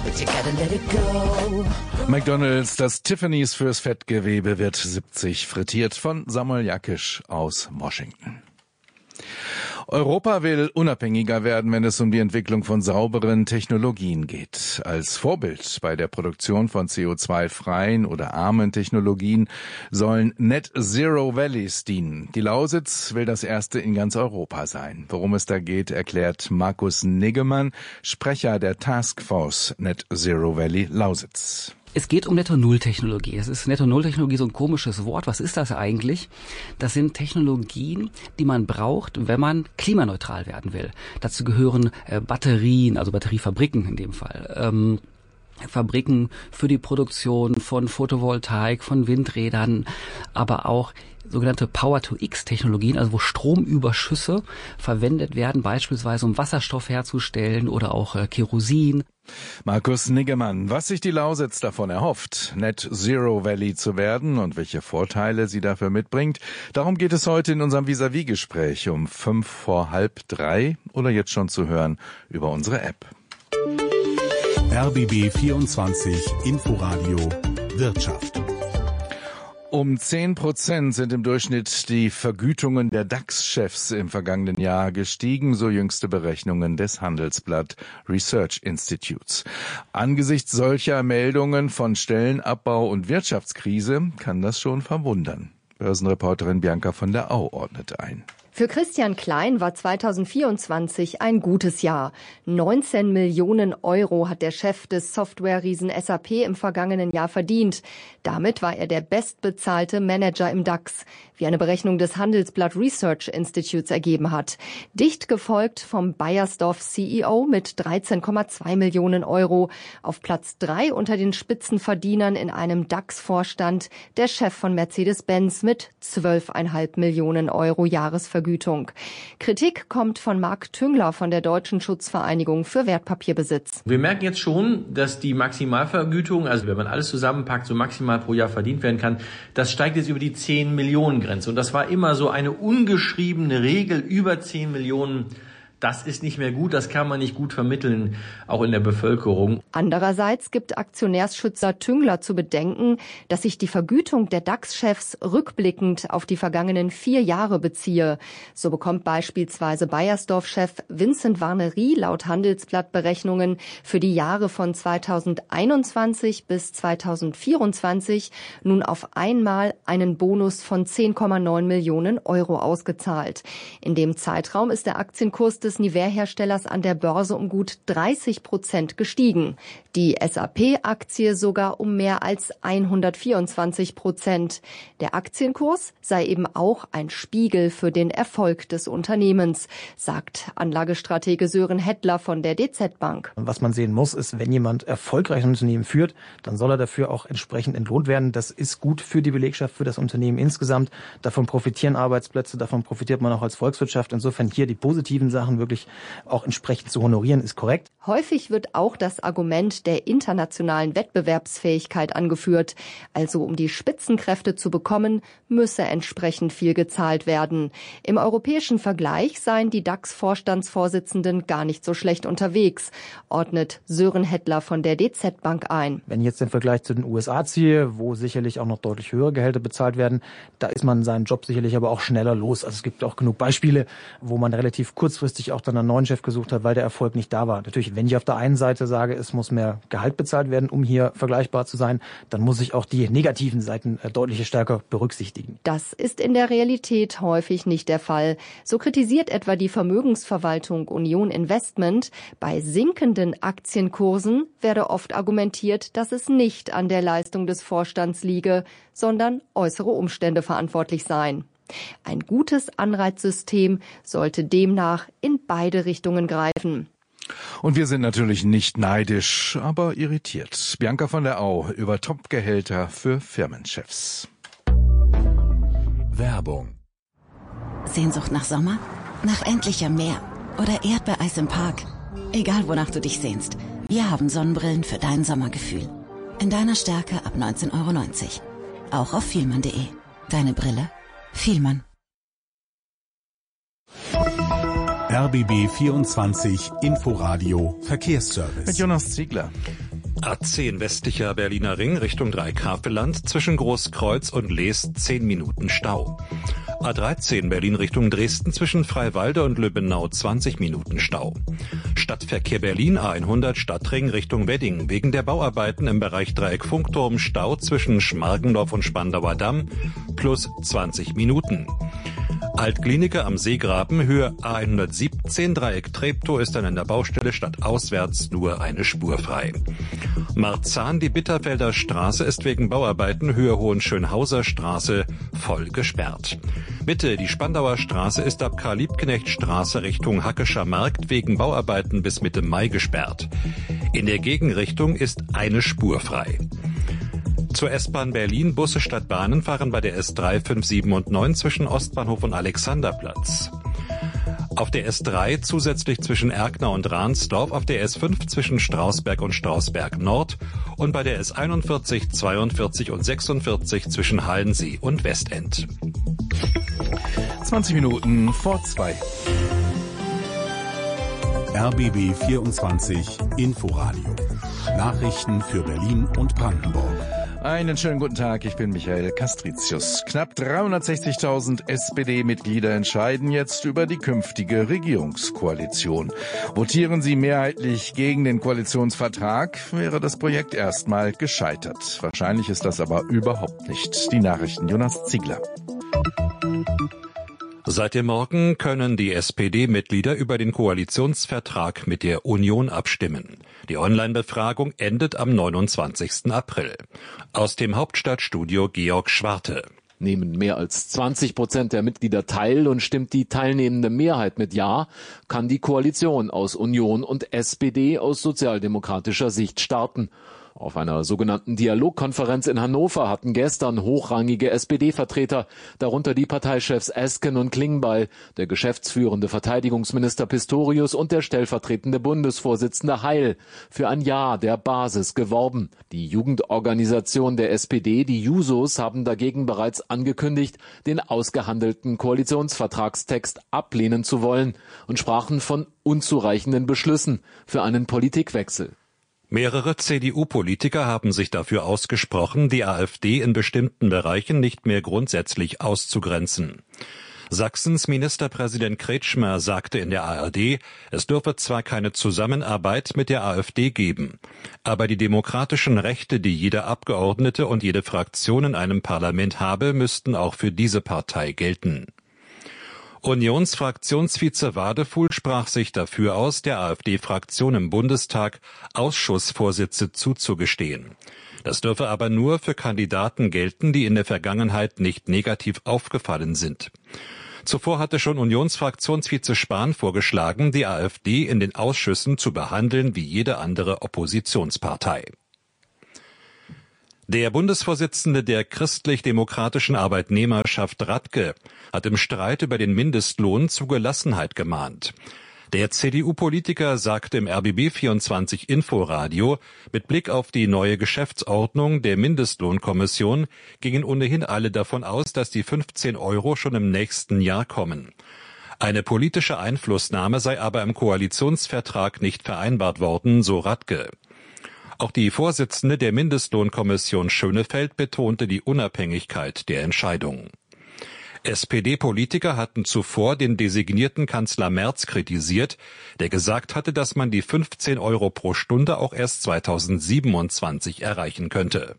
McDonald's, das Tiffany's fürs Fettgewebe, wird 70 frittiert, von Samuel Jakisch aus Washington. Europa will unabhängiger werden, wenn es um die Entwicklung von sauberen Technologien geht. Als Vorbild bei der Produktion von CO2-freien oder armen Technologien sollen Net Zero Valleys dienen. Die Lausitz will das erste in ganz Europa sein. Worum es da geht, erklärt Markus Niggemann, Sprecher der Taskforce Net Zero Valley Lausitz. Es geht um Netto-Null-Technologie. Es ist Netto-Null-Technologie so ein komisches Wort. Was ist das eigentlich? Das sind Technologien, die man braucht, wenn man klimaneutral werden will. Dazu gehören Batterien, also Batteriefabriken in dem Fall. Fabriken für die Produktion von Photovoltaik, von Windrädern, aber auch sogenannte Power-to-X-Technologien, also wo Stromüberschüsse verwendet werden, beispielsweise um Wasserstoff herzustellen oder auch Kerosin. Markus Niggemann, was sich die Lausitz davon erhofft, Net Zero Valley zu werden und welche Vorteile sie dafür mitbringt, darum geht es heute in unserem Vis-à-vis-Gespräch um 2:45 oder jetzt schon zu hören über unsere App. RBB 24 Inforadio Wirtschaft. Um 10% sind im Durchschnitt die Vergütungen der DAX-Chefs im vergangenen Jahr gestiegen, so jüngste Berechnungen des Handelsblatt Research Institutes. Angesichts solcher Meldungen von Stellenabbau und Wirtschaftskrise kann das schon verwundern. Börsenreporterin Bianca von der Au ordnet ein. Für Christian Klein war 2024 ein gutes Jahr. 19 Millionen Euro hat der Chef des Software-Riesen SAP im vergangenen Jahr verdient. Damit war er der bestbezahlte Manager im DAX, wie eine Berechnung des Handelsblatt Research Institutes ergeben hat. Dicht gefolgt vom Beiersdorf CEO mit 13,2 Millionen Euro. Auf Platz 3 unter den Spitzenverdienern in einem DAX-Vorstand der Chef von Mercedes-Benz mit 12,5 Millionen Euro Jahresvergütung. Kritik kommt von Marc Tüngler von der Deutschen Schutzvereinigung für Wertpapierbesitz. Wir merken jetzt schon, dass die Maximalvergütung, also wenn man alles zusammenpackt, so maximal pro Jahr verdient werden kann, das steigt jetzt über die 10 Millionen Grenze. Und das war immer so eine ungeschriebene Regel, über 10 Millionen. Das ist nicht mehr gut, das kann man nicht gut vermitteln, auch in der Bevölkerung. Andererseits gibt Aktionärsschützer Tüngler zu bedenken, dass sich die Vergütung der DAX-Chefs rückblickend auf die vergangenen 4 Jahre beziehe. So bekommt beispielsweise Beiersdorf-Chef Vincent Warnery laut Handelsblatt-Berechnungen für die Jahre von 2021 bis 2024 nun auf einmal einen Bonus von 10,9 Millionen Euro ausgezahlt. In dem Zeitraum ist der Aktienkurs des Nivea-Herstellers an der Börse um gut 30% gestiegen. Die SAP-Aktie sogar um mehr als 124%. Der Aktienkurs sei eben auch ein Spiegel für den Erfolg des Unternehmens, sagt Anlagestratege Sören Hettler von der DZ Bank. Was man sehen muss, ist, wenn jemand erfolgreich ein Unternehmen führt, dann soll er dafür auch entsprechend entlohnt werden. Das ist gut für die Belegschaft, für das Unternehmen insgesamt. Davon profitieren Arbeitsplätze, davon profitiert man auch als Volkswirtschaft. Insofern hier die positiven Sachen wirklich auch entsprechend zu honorieren, ist korrekt. Häufig wird auch das Argument der internationalen Wettbewerbsfähigkeit angeführt. Also um die Spitzenkräfte zu bekommen, müsse entsprechend viel gezahlt werden. Im europäischen Vergleich seien die DAX-Vorstandsvorsitzenden gar nicht so schlecht unterwegs, ordnet Sören Hettler von der DZ Bank ein. Wenn ich jetzt den Vergleich zu den USA ziehe, wo sicherlich auch noch deutlich höhere Gehälter bezahlt werden, da ist man seinen Job sicherlich aber auch schneller los. Also es gibt auch genug Beispiele, wo man relativ kurzfristig auch dann einen neuen Chef gesucht hat, weil der Erfolg nicht da war. Natürlich, wenn ich auf der einen Seite sage, es muss mehr Gehalt bezahlt werden, um hier vergleichbar zu sein, dann muss ich auch die negativen Seiten deutlich stärker berücksichtigen. Das ist in der Realität häufig nicht der Fall. So kritisiert etwa die Vermögensverwaltung Union Investment, bei sinkenden Aktienkursen werde oft argumentiert, dass es nicht an der Leistung des Vorstands liege, sondern äußere Umstände verantwortlich seien. Ein gutes Anreizsystem sollte demnach in beide Richtungen greifen. Und wir sind natürlich nicht neidisch, aber irritiert. Bianca von der Au über Top-Gehälter für Firmenchefs. Werbung. Sehnsucht nach Sommer? Nach endlichem Meer? Oder Erdbeereis im Park? Egal wonach du dich sehnst, wir haben Sonnenbrillen für dein Sommergefühl. In deiner Stärke ab 19,90 €. Auch auf vielmann.de. Deine Brille? Vielmann. RBB 24 Inforadio Verkehrsservice. Mit Jonas Ziegler. A10 westlicher Berliner Ring Richtung Dreieckhaveland zwischen Großkreuz und Lees 10 Minuten Stau. A13 Berlin Richtung Dresden zwischen Freiwalde und Lübbenau 20 Minuten Stau. Stadtverkehr Berlin A100 Stadtring Richtung Wedding wegen der Bauarbeiten im Bereich Dreieck Funkturm Stau zwischen Schmargendorf und Spandauer Damm plus 20 Minuten. Altkliniker am Seegraben, Höhe A117, Dreieck Treptow ist dann an der Baustelle stadtauswärts nur eine Spur frei. Marzahn, die Bitterfelder Straße ist wegen Bauarbeiten, Höhe Hohenschönhauser Straße voll gesperrt. Mitte, die Spandauer Straße ist ab Karl-Liebknecht-Straße Richtung Hackescher Markt wegen Bauarbeiten bis Mitte Mai gesperrt. In der Gegenrichtung ist eine Spur frei. Zur S-Bahn Berlin. Busse statt Bahnen fahren bei der S3, 5, 7 und 9 zwischen Ostbahnhof und Alexanderplatz. Auf der S3 zusätzlich zwischen Erkner und Ransdorf, auf der S5 zwischen Strausberg und Strausberg Nord und bei der S41, 42 und 46 zwischen Hallensee und Westend. 20 Minuten vor 2. RBB 24 Inforadio. Nachrichten für Berlin und Brandenburg. Einen schönen guten Tag, ich bin Michael Castricius. Knapp 360.000 SPD-Mitglieder entscheiden jetzt über die künftige Regierungskoalition. Votieren sie mehrheitlich gegen den Koalitionsvertrag, wäre das Projekt erstmal gescheitert. Wahrscheinlich ist das aber überhaupt nicht. Die Nachrichten Jonas Ziegler. Seit dem Morgen können die SPD-Mitglieder über den Koalitionsvertrag mit der Union abstimmen. Die Online-Befragung endet am 29. April. Aus dem Hauptstadtstudio Georg Schwarte. Nehmen mehr als 20% der Mitglieder teil und stimmt die teilnehmende Mehrheit mit Ja, kann die Koalition aus Union und SPD aus sozialdemokratischer Sicht starten. Auf einer sogenannten Dialogkonferenz in Hannover hatten gestern hochrangige SPD-Vertreter, darunter die Parteichefs Esken und Klingbeil, der geschäftsführende Verteidigungsminister Pistorius und der stellvertretende Bundesvorsitzende Heil, für ein Ja der Basis geworben. Die Jugendorganisation der SPD, die Jusos, haben dagegen bereits angekündigt, den ausgehandelten Koalitionsvertragstext ablehnen zu wollen und sprachen von unzureichenden Beschlüssen für einen Politikwechsel. Mehrere CDU-Politiker haben sich dafür ausgesprochen, die AfD in bestimmten Bereichen nicht mehr grundsätzlich auszugrenzen. Sachsens Ministerpräsident Kretschmer sagte in der ARD, es dürfe zwar keine Zusammenarbeit mit der AfD geben, aber die demokratischen Rechte, die jeder Abgeordnete und jede Fraktion in einem Parlament habe, müssten auch für diese Partei gelten. Unionsfraktionsvize Wadefuhl sprach sich dafür aus, der AfD-Fraktion im Bundestag Ausschussvorsitze zuzugestehen. Das dürfe aber nur für Kandidaten gelten, die in der Vergangenheit nicht negativ aufgefallen sind. Zuvor hatte schon Unionsfraktionsvize Spahn vorgeschlagen, die AfD in den Ausschüssen zu behandeln wie jede andere Oppositionspartei. Der Bundesvorsitzende der christlich-demokratischen Arbeitnehmerschaft Radke hat im Streit über den Mindestlohn zu Gelassenheit gemahnt. Der CDU-Politiker sagte im RBB 24 Inforadio, mit Blick auf die neue Geschäftsordnung der Mindestlohnkommission gingen ohnehin alle davon aus, dass die 15 € schon im nächsten Jahr kommen. Eine politische Einflussnahme sei aber im Koalitionsvertrag nicht vereinbart worden, so Radke. Auch die Vorsitzende der Mindestlohnkommission Schönefeld betonte die Unabhängigkeit der Entscheidung. SPD-Politiker hatten zuvor den designierten Kanzler Merz kritisiert, der gesagt hatte, dass man die 15 € pro Stunde auch erst 2027 erreichen könnte.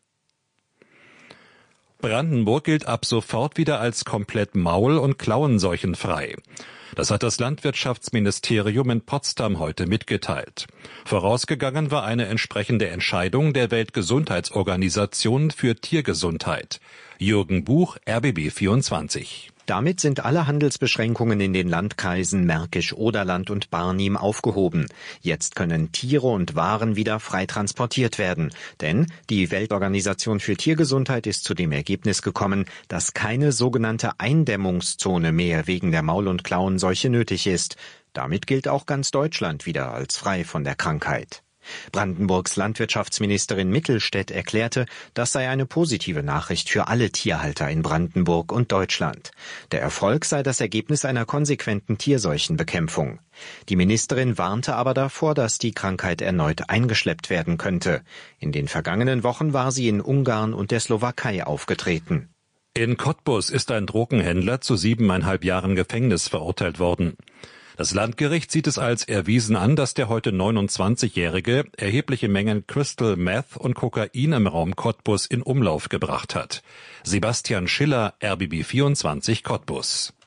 Brandenburg gilt ab sofort wieder als komplett maul- und klauenseuchenfrei. Das hat das Landwirtschaftsministerium in Potsdam heute mitgeteilt. Vorausgegangen war eine entsprechende Entscheidung der Weltgesundheitsorganisation für Tiergesundheit. Jürgen Buch, RBB 24. Damit sind alle Handelsbeschränkungen in den Landkreisen Märkisch-Oderland und Barnim aufgehoben. Jetzt können Tiere und Waren wieder frei transportiert werden. Denn die Weltorganisation für Tiergesundheit ist zu dem Ergebnis gekommen, dass keine sogenannte Eindämmungszone mehr wegen der Maul- und Klauenseuche nötig ist. Damit gilt auch ganz Deutschland wieder als frei von der Krankheit. Brandenburgs Landwirtschaftsministerin Mittelstädt erklärte, das sei eine positive Nachricht für alle Tierhalter in Brandenburg und Deutschland. Der Erfolg sei das Ergebnis einer konsequenten Tierseuchenbekämpfung. Die Ministerin warnte aber davor, dass die Krankheit erneut eingeschleppt werden könnte. In den vergangenen Wochen war sie in Ungarn und der Slowakei aufgetreten. In Cottbus ist ein Drogenhändler zu 7,5 Jahren Gefängnis verurteilt worden. Das Landgericht sieht es als erwiesen an, dass der heute 29-Jährige erhebliche Mengen Crystal Meth und Kokain im Raum Cottbus in Umlauf gebracht hat. Sebastian Schiller, RBB 24 Cottbus.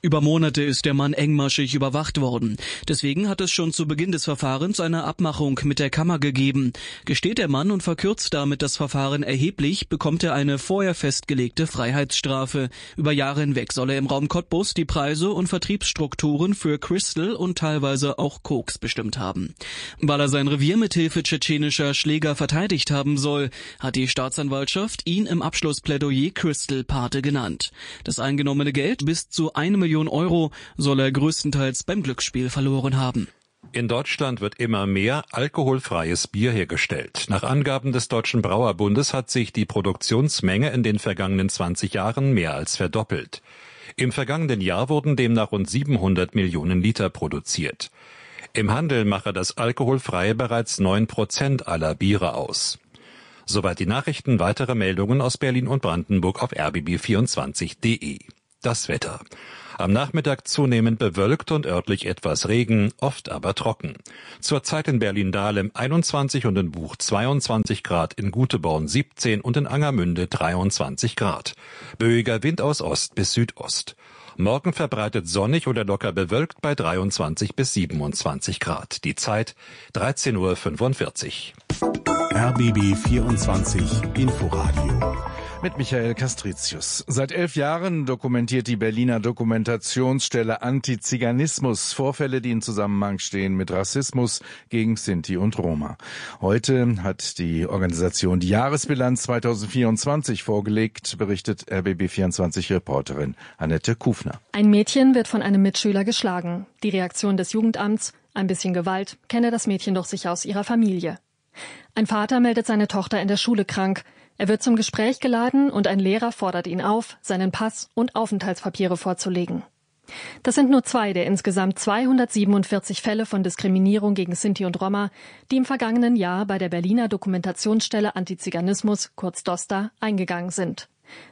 Über Monate ist der Mann engmaschig überwacht worden. Deswegen hat es schon zu Beginn des Verfahrens eine Abmachung mit der Kammer gegeben. Gesteht der Mann und verkürzt damit das Verfahren erheblich, bekommt er eine vorher festgelegte Freiheitsstrafe. Über Jahre hinweg soll er im Raum Cottbus die Preise und Vertriebsstrukturen für Crystal und teilweise auch Koks bestimmt haben. Weil er sein Revier mit Hilfe tschetschenischer Schläger verteidigt haben soll, hat die Staatsanwaltschaft ihn im Abschlussplädoyer Crystal-Pate genannt. Das eingenommene Geld bis zu 1 Million Euro soll er größtenteils beim Glücksspiel verloren haben. In Deutschland wird immer mehr alkoholfreies Bier hergestellt. Nach Angaben des Deutschen Brauerbundes hat sich die Produktionsmenge in den vergangenen 20 Jahren mehr als verdoppelt. Im vergangenen Jahr wurden demnach rund 700 Millionen Liter produziert. Im Handel mache das Alkoholfreie bereits 9% aller Biere aus. Soweit die Nachrichten. Weitere Meldungen aus Berlin und Brandenburg auf rbb24.de. Das Wetter. Am Nachmittag zunehmend bewölkt und örtlich etwas Regen, oft aber trocken. Zurzeit in Berlin-Dahlem 21 und in Buch 22 Grad, in Guteborn 17 und in Angermünde 23 Grad. Böiger Wind aus Ost bis Südost. Morgen verbreitet sonnig oder locker bewölkt bei 23 bis 27 Grad. Die Zeit 13:45 Uhr. RBB 24 Inforadio. Mit Michael Castricius. Seit 11 Jahren dokumentiert die Berliner Dokumentationsstelle Antiziganismus Vorfälle, die in Zusammenhang stehen mit Rassismus gegen Sinti und Roma. Heute hat die Organisation die Jahresbilanz 2024 vorgelegt, berichtet RBB24-Reporterin Annette Kufner. Ein Mädchen wird von einem Mitschüler geschlagen. Die Reaktion des Jugendamts: ein bisschen Gewalt, kenne das Mädchen doch sicher aus ihrer Familie. Ein Vater meldet seine Tochter in der Schule krank. Er wird zum Gespräch geladen und ein Lehrer fordert ihn auf, seinen Pass und Aufenthaltspapiere vorzulegen. Das sind nur 2 der insgesamt 247 Fälle von Diskriminierung gegen Sinti und Roma, die im vergangenen Jahr bei der Berliner Dokumentationsstelle Antiziganismus, kurz DOSTA, eingegangen sind.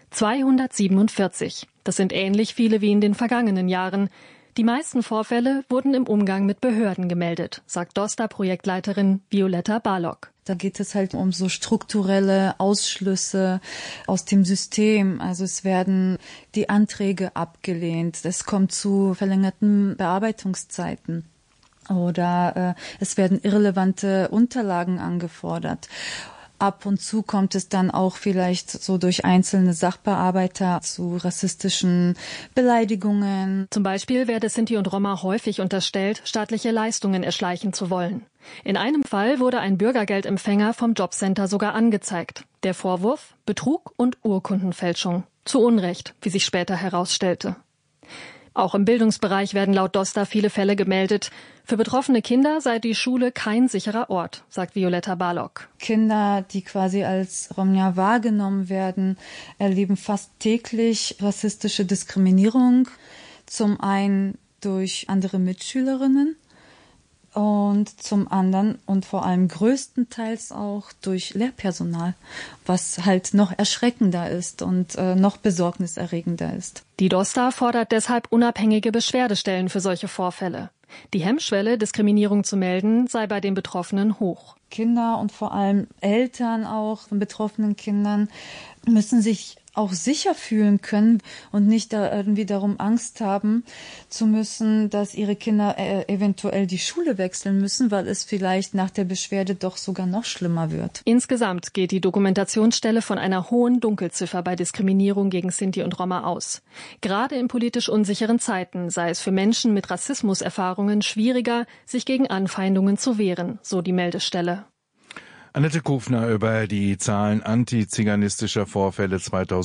247. Das sind ähnlich viele wie in den vergangenen Jahren. Die meisten Vorfälle wurden im Umgang mit Behörden gemeldet, sagt DOSTA-Projektleiterin Violetta Barlock. Da geht es halt um so strukturelle Ausschlüsse aus dem System. Also es werden die Anträge abgelehnt. Es kommt zu verlängerten Bearbeitungszeiten. Oder es werden irrelevante Unterlagen angefordert. Ab und zu kommt es dann auch vielleicht so durch einzelne Sachbearbeiter zu rassistischen Beleidigungen. Zum Beispiel werde Sinti und Roma häufig unterstellt, staatliche Leistungen erschleichen zu wollen. In einem Fall wurde ein Bürgergeldempfänger vom Jobcenter sogar angezeigt. Der Vorwurf: Betrug und Urkundenfälschung. Zu Unrecht, wie sich später herausstellte. Auch im Bildungsbereich werden laut DOSTA viele Fälle gemeldet. Für betroffene Kinder sei die Schule kein sicherer Ort, sagt Violetta Barlock. Kinder, die quasi als Romja wahrgenommen werden, erleben fast täglich rassistische Diskriminierung. Zum einen durch andere Mitschülerinnen und zum anderen und vor allem größtenteils auch durch Lehrpersonal, was halt noch erschreckender ist und noch besorgniserregender ist. Die DOSTA fordert deshalb unabhängige Beschwerdestellen für solche Vorfälle. Die Hemmschwelle, Diskriminierung zu melden, sei bei den Betroffenen hoch. Kinder und vor allem Eltern auch von betroffenen Kindern müssen sich auch sicher fühlen können und nicht da irgendwie darum Angst haben zu müssen, dass ihre Kinder eventuell die Schule wechseln müssen, weil es vielleicht nach der Beschwerde doch sogar noch schlimmer wird. Insgesamt geht die Dokumentationsstelle von einer hohen Dunkelziffer bei Diskriminierung gegen Sinti und Roma aus. Gerade in politisch unsicheren Zeiten sei es für Menschen mit Rassismuserfahrungen schwieriger, sich gegen Anfeindungen zu wehren, so die Meldestelle. Annette Kufner über die Zahlen antiziganistischer Vorfälle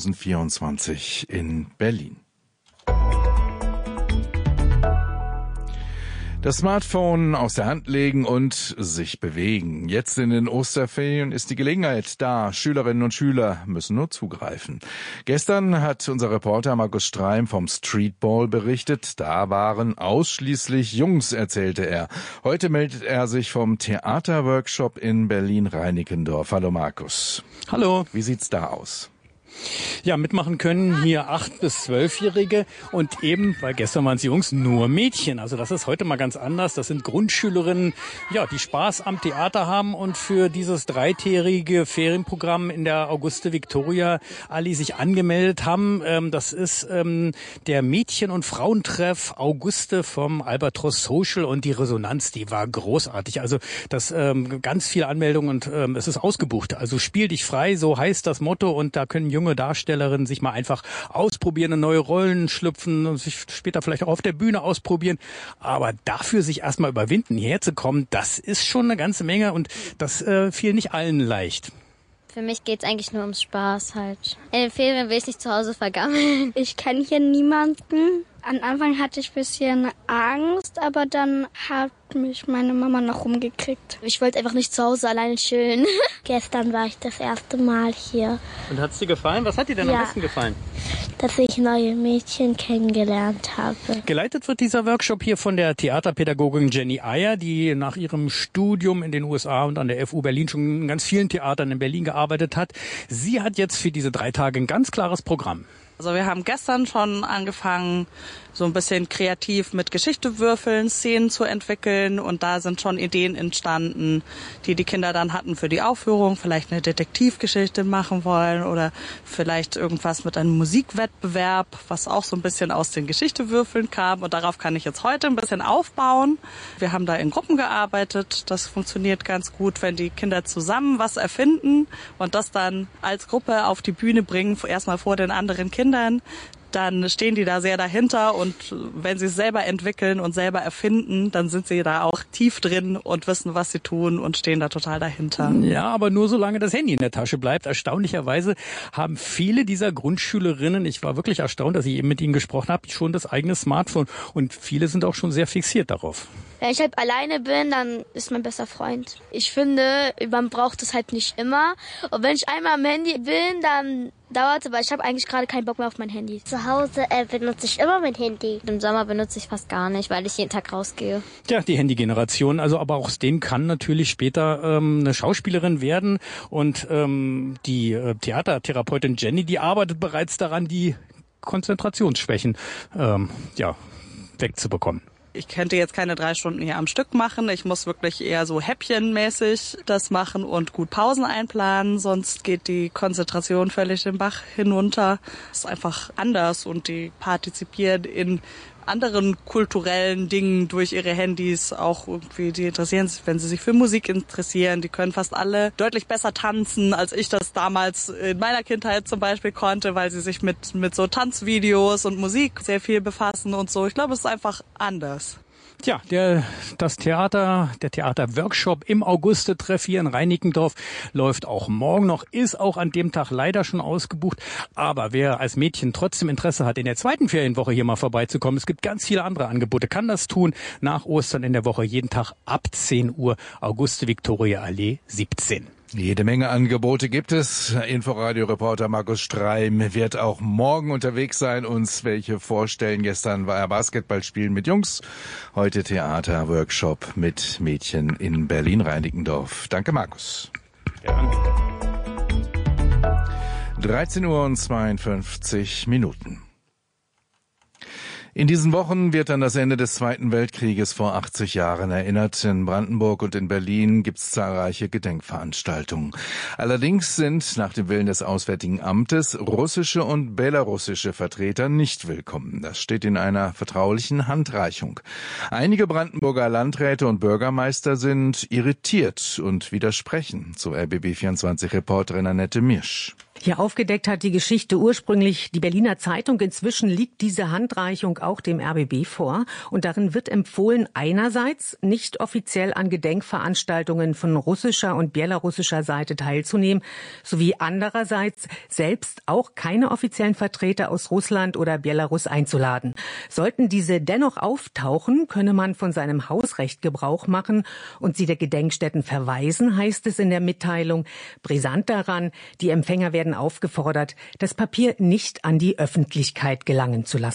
2024 in Berlin. Das Smartphone aus der Hand legen und sich bewegen. Jetzt in den Osterferien ist die Gelegenheit da. Schülerinnen und Schüler müssen nur zugreifen. Gestern hat unser Reporter Markus Streim vom Streetball berichtet. Da waren ausschließlich Jungs, erzählte er. Heute meldet er sich vom Theaterworkshop in Berlin-Reinickendorf. Hallo Markus. Hallo. Wie sieht's da aus? Ja, mitmachen können hier 8- bis 12-Jährige und eben, weil gestern waren es Jungs, nur Mädchen. Also das ist heute mal ganz anders. Das sind Grundschülerinnen, ja, die Spaß am Theater haben und für dieses 3-tägige Ferienprogramm in der Auguste Victoria Allee sich angemeldet haben. Das ist der Mädchen- und Frauentreff Auguste vom Albatros Social und die Resonanz, die war großartig. Also das ganz viele Anmeldungen und es ist ausgebucht. Also spiel dich frei, so heißt das Motto, und da können junge Darstellerinnen sich mal einfach ausprobieren, in neue Rollen schlüpfen und sich später vielleicht auch auf der Bühne ausprobieren. Aber dafür sich erstmal überwinden, hierher zu kommen, das ist schon eine ganze Menge und das fiel nicht allen leicht. Für mich geht's eigentlich nur ums Spaß halt. In den Ferien will ich nicht zu Hause vergammeln. Ich kenne hier niemanden. Am Anfang hatte ich ein bisschen Angst, aber dann hat mich meine Mama noch rumgekriegt. Ich wollte einfach nicht zu Hause alleine chillen. Gestern war ich das erste Mal hier. Und hat's dir gefallen? Was hat dir denn am besten gefallen? Dass ich neue Mädchen kennengelernt habe. Geleitet wird dieser Workshop hier von der Theaterpädagogin Jenny Ayer, die nach ihrem Studium in den USA und an der FU Berlin schon in ganz vielen Theatern in Berlin gearbeitet hat. Sie hat jetzt für diese 3 Tage ein ganz klares Programm. Also wir haben gestern schon angefangen, so ein bisschen kreativ mit Geschichte würfeln, Szenen zu entwickeln, und da sind schon Ideen entstanden, die die Kinder dann hatten für die Aufführung, vielleicht eine Detektivgeschichte machen wollen oder vielleicht irgendwas mit einem Musikwettbewerb, was auch so ein bisschen aus den Geschichtewürfeln kam, und darauf kann ich jetzt heute ein bisschen aufbauen. Wir haben da in Gruppen gearbeitet, das funktioniert ganz gut, wenn die Kinder zusammen was erfinden und das dann als Gruppe auf die Bühne bringen, erstmal vor den anderen Kindern. Dann stehen die da sehr dahinter, und wenn sie es selber entwickeln und selber erfinden, dann sind sie da auch tief drin und wissen, was sie tun und stehen da total dahinter. Ja, aber nur solange das Handy in der Tasche bleibt. Erstaunlicherweise haben viele dieser Grundschülerinnen, ich war wirklich erstaunt, dass ich eben mit ihnen gesprochen habe, schon das eigene Smartphone, und viele sind auch schon sehr fixiert darauf. Wenn ich halt alleine bin, dann ist mein bester Freund. Ich finde, man braucht es halt nicht immer. Und wenn ich einmal am Handy bin, dann dauert es, aber ich habe eigentlich gerade keinen Bock mehr auf mein Handy. Zu Hause benutze ich immer mein Handy. Im Sommer benutze ich fast gar nicht, weil ich jeden Tag rausgehe. Ja, die Handygeneration, also aber auch aus dem kann natürlich später eine Schauspielerin werden. Und die Theatertherapeutin Jenny, die arbeitet bereits daran, die Konzentrationsschwächen wegzubekommen. Ich könnte jetzt keine 3 Stunden hier am Stück machen. Ich muss wirklich eher so häppchenmäßig das machen und gut Pausen einplanen. Sonst geht die Konzentration völlig den Bach hinunter. Das ist einfach anders, und die partizipieren in anderen kulturellen Dingen durch ihre Handys auch irgendwie. Die interessieren sich, wenn sie sich für Musik interessieren. Die können fast alle deutlich besser tanzen, als ich das damals in meiner Kindheit zum Beispiel konnte, weil sie sich mit so Tanzvideos und Musik sehr viel befassen und so. Ich glaube, es ist einfach anders. Tja, der Theaterworkshop im Auguste-Treff hier in Reinickendorf läuft auch morgen noch, ist auch an dem Tag leider schon ausgebucht. Aber wer als Mädchen trotzdem Interesse hat, in der 2. Ferienwoche hier mal vorbeizukommen, es gibt ganz viele andere Angebote, kann das tun. Nach Ostern in der Woche jeden Tag ab 10 Uhr, Auguste Victoria Allee 17. Jede Menge Angebote gibt es. Inforadio-Reporter Markus Streim wird auch morgen unterwegs sein, uns welche vorstellen. Gestern war er Basketballspielen mit Jungs, heute Theaterworkshop mit Mädchen in Berlin-Reinickendorf. Danke, Markus. Gerne. 13:52 Uhr. In diesen Wochen wird an das Ende des Zweiten Weltkrieges vor 80 Jahren erinnert. In Brandenburg und in Berlin gibt es zahlreiche Gedenkveranstaltungen. Allerdings sind nach dem Willen des Auswärtigen Amtes russische und belarussische Vertreter nicht willkommen. Das steht in einer vertraulichen Handreichung. Einige Brandenburger Landräte und Bürgermeister sind irritiert und widersprechen, so RBB24-Reporterin Annette Mirsch. Ja, aufgedeckt hat die Geschichte ursprünglich die Berliner Zeitung. Inzwischen liegt diese Handreichung auch dem RBB vor. Und darin wird empfohlen, einerseits nicht offiziell an Gedenkveranstaltungen von russischer und belarussischer Seite teilzunehmen, sowie andererseits selbst auch keine offiziellen Vertreter aus Russland oder Belarus einzuladen. Sollten diese dennoch auftauchen, könne man von seinem Hausrecht Gebrauch machen und sie der Gedenkstätten verweisen, heißt es in der Mitteilung. Brisant daran, die Empfänger werden aufgefordert, das Papier nicht an die Öffentlichkeit gelangen zu lassen.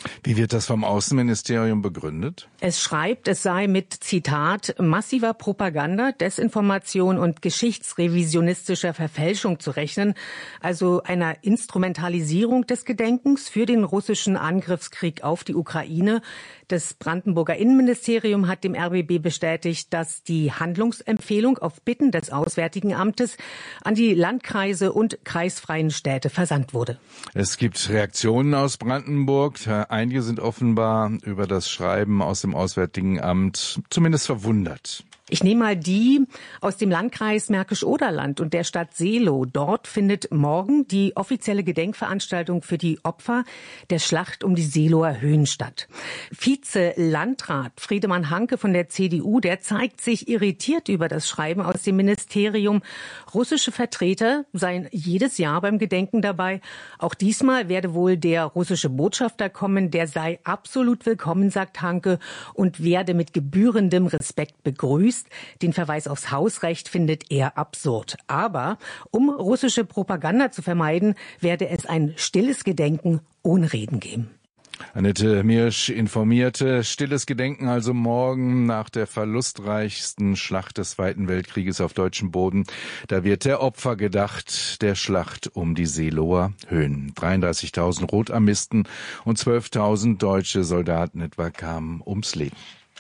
Wie wird das vom Außenministerium begründet? Es schreibt, es sei mit, Zitat, massiver Propaganda, Desinformation und geschichtsrevisionistischer Verfälschung zu rechnen, also einer Instrumentalisierung des Gedenkens für den russischen Angriffskrieg auf die Ukraine. Das Brandenburger Innenministerium hat dem RBB bestätigt, dass die Handlungsempfehlung auf Bitten des Auswärtigen Amtes an die Landkreise und kreisfreien Städte versandt wurde. Es gibt Reaktionen aus Brandenburg. Einige sind offenbar über das Schreiben aus dem Auswärtigen Amt zumindest verwundert. Ich nehme mal die aus dem Landkreis Märkisch-Oderland und der Stadt Seelow. Dort findet morgen die offizielle Gedenkveranstaltung für die Opfer der Schlacht um die Seelower Höhen statt. Vize-Landrat Friedemann Hanke von der CDU, der zeigt sich irritiert über das Schreiben aus dem Ministerium. Russische Vertreter seien jedes Jahr beim Gedenken dabei. Auch diesmal werde wohl der russische Botschafter kommen. Der sei absolut willkommen, sagt Hanke, und werde mit gebührendem Respekt begrüßt. Den Verweis aufs Hausrecht findet er absurd. Aber um russische Propaganda zu vermeiden, werde es ein stilles Gedenken ohne Reden geben. Annette Mirsch informierte. Stilles Gedenken also morgen nach der verlustreichsten Schlacht des Zweiten Weltkrieges auf deutschem Boden. Da wird der Opfer gedacht, der Schlacht um die Seelower Höhen. 33.000 Rotarmisten und 12.000 deutsche Soldaten etwa kamen ums Leben.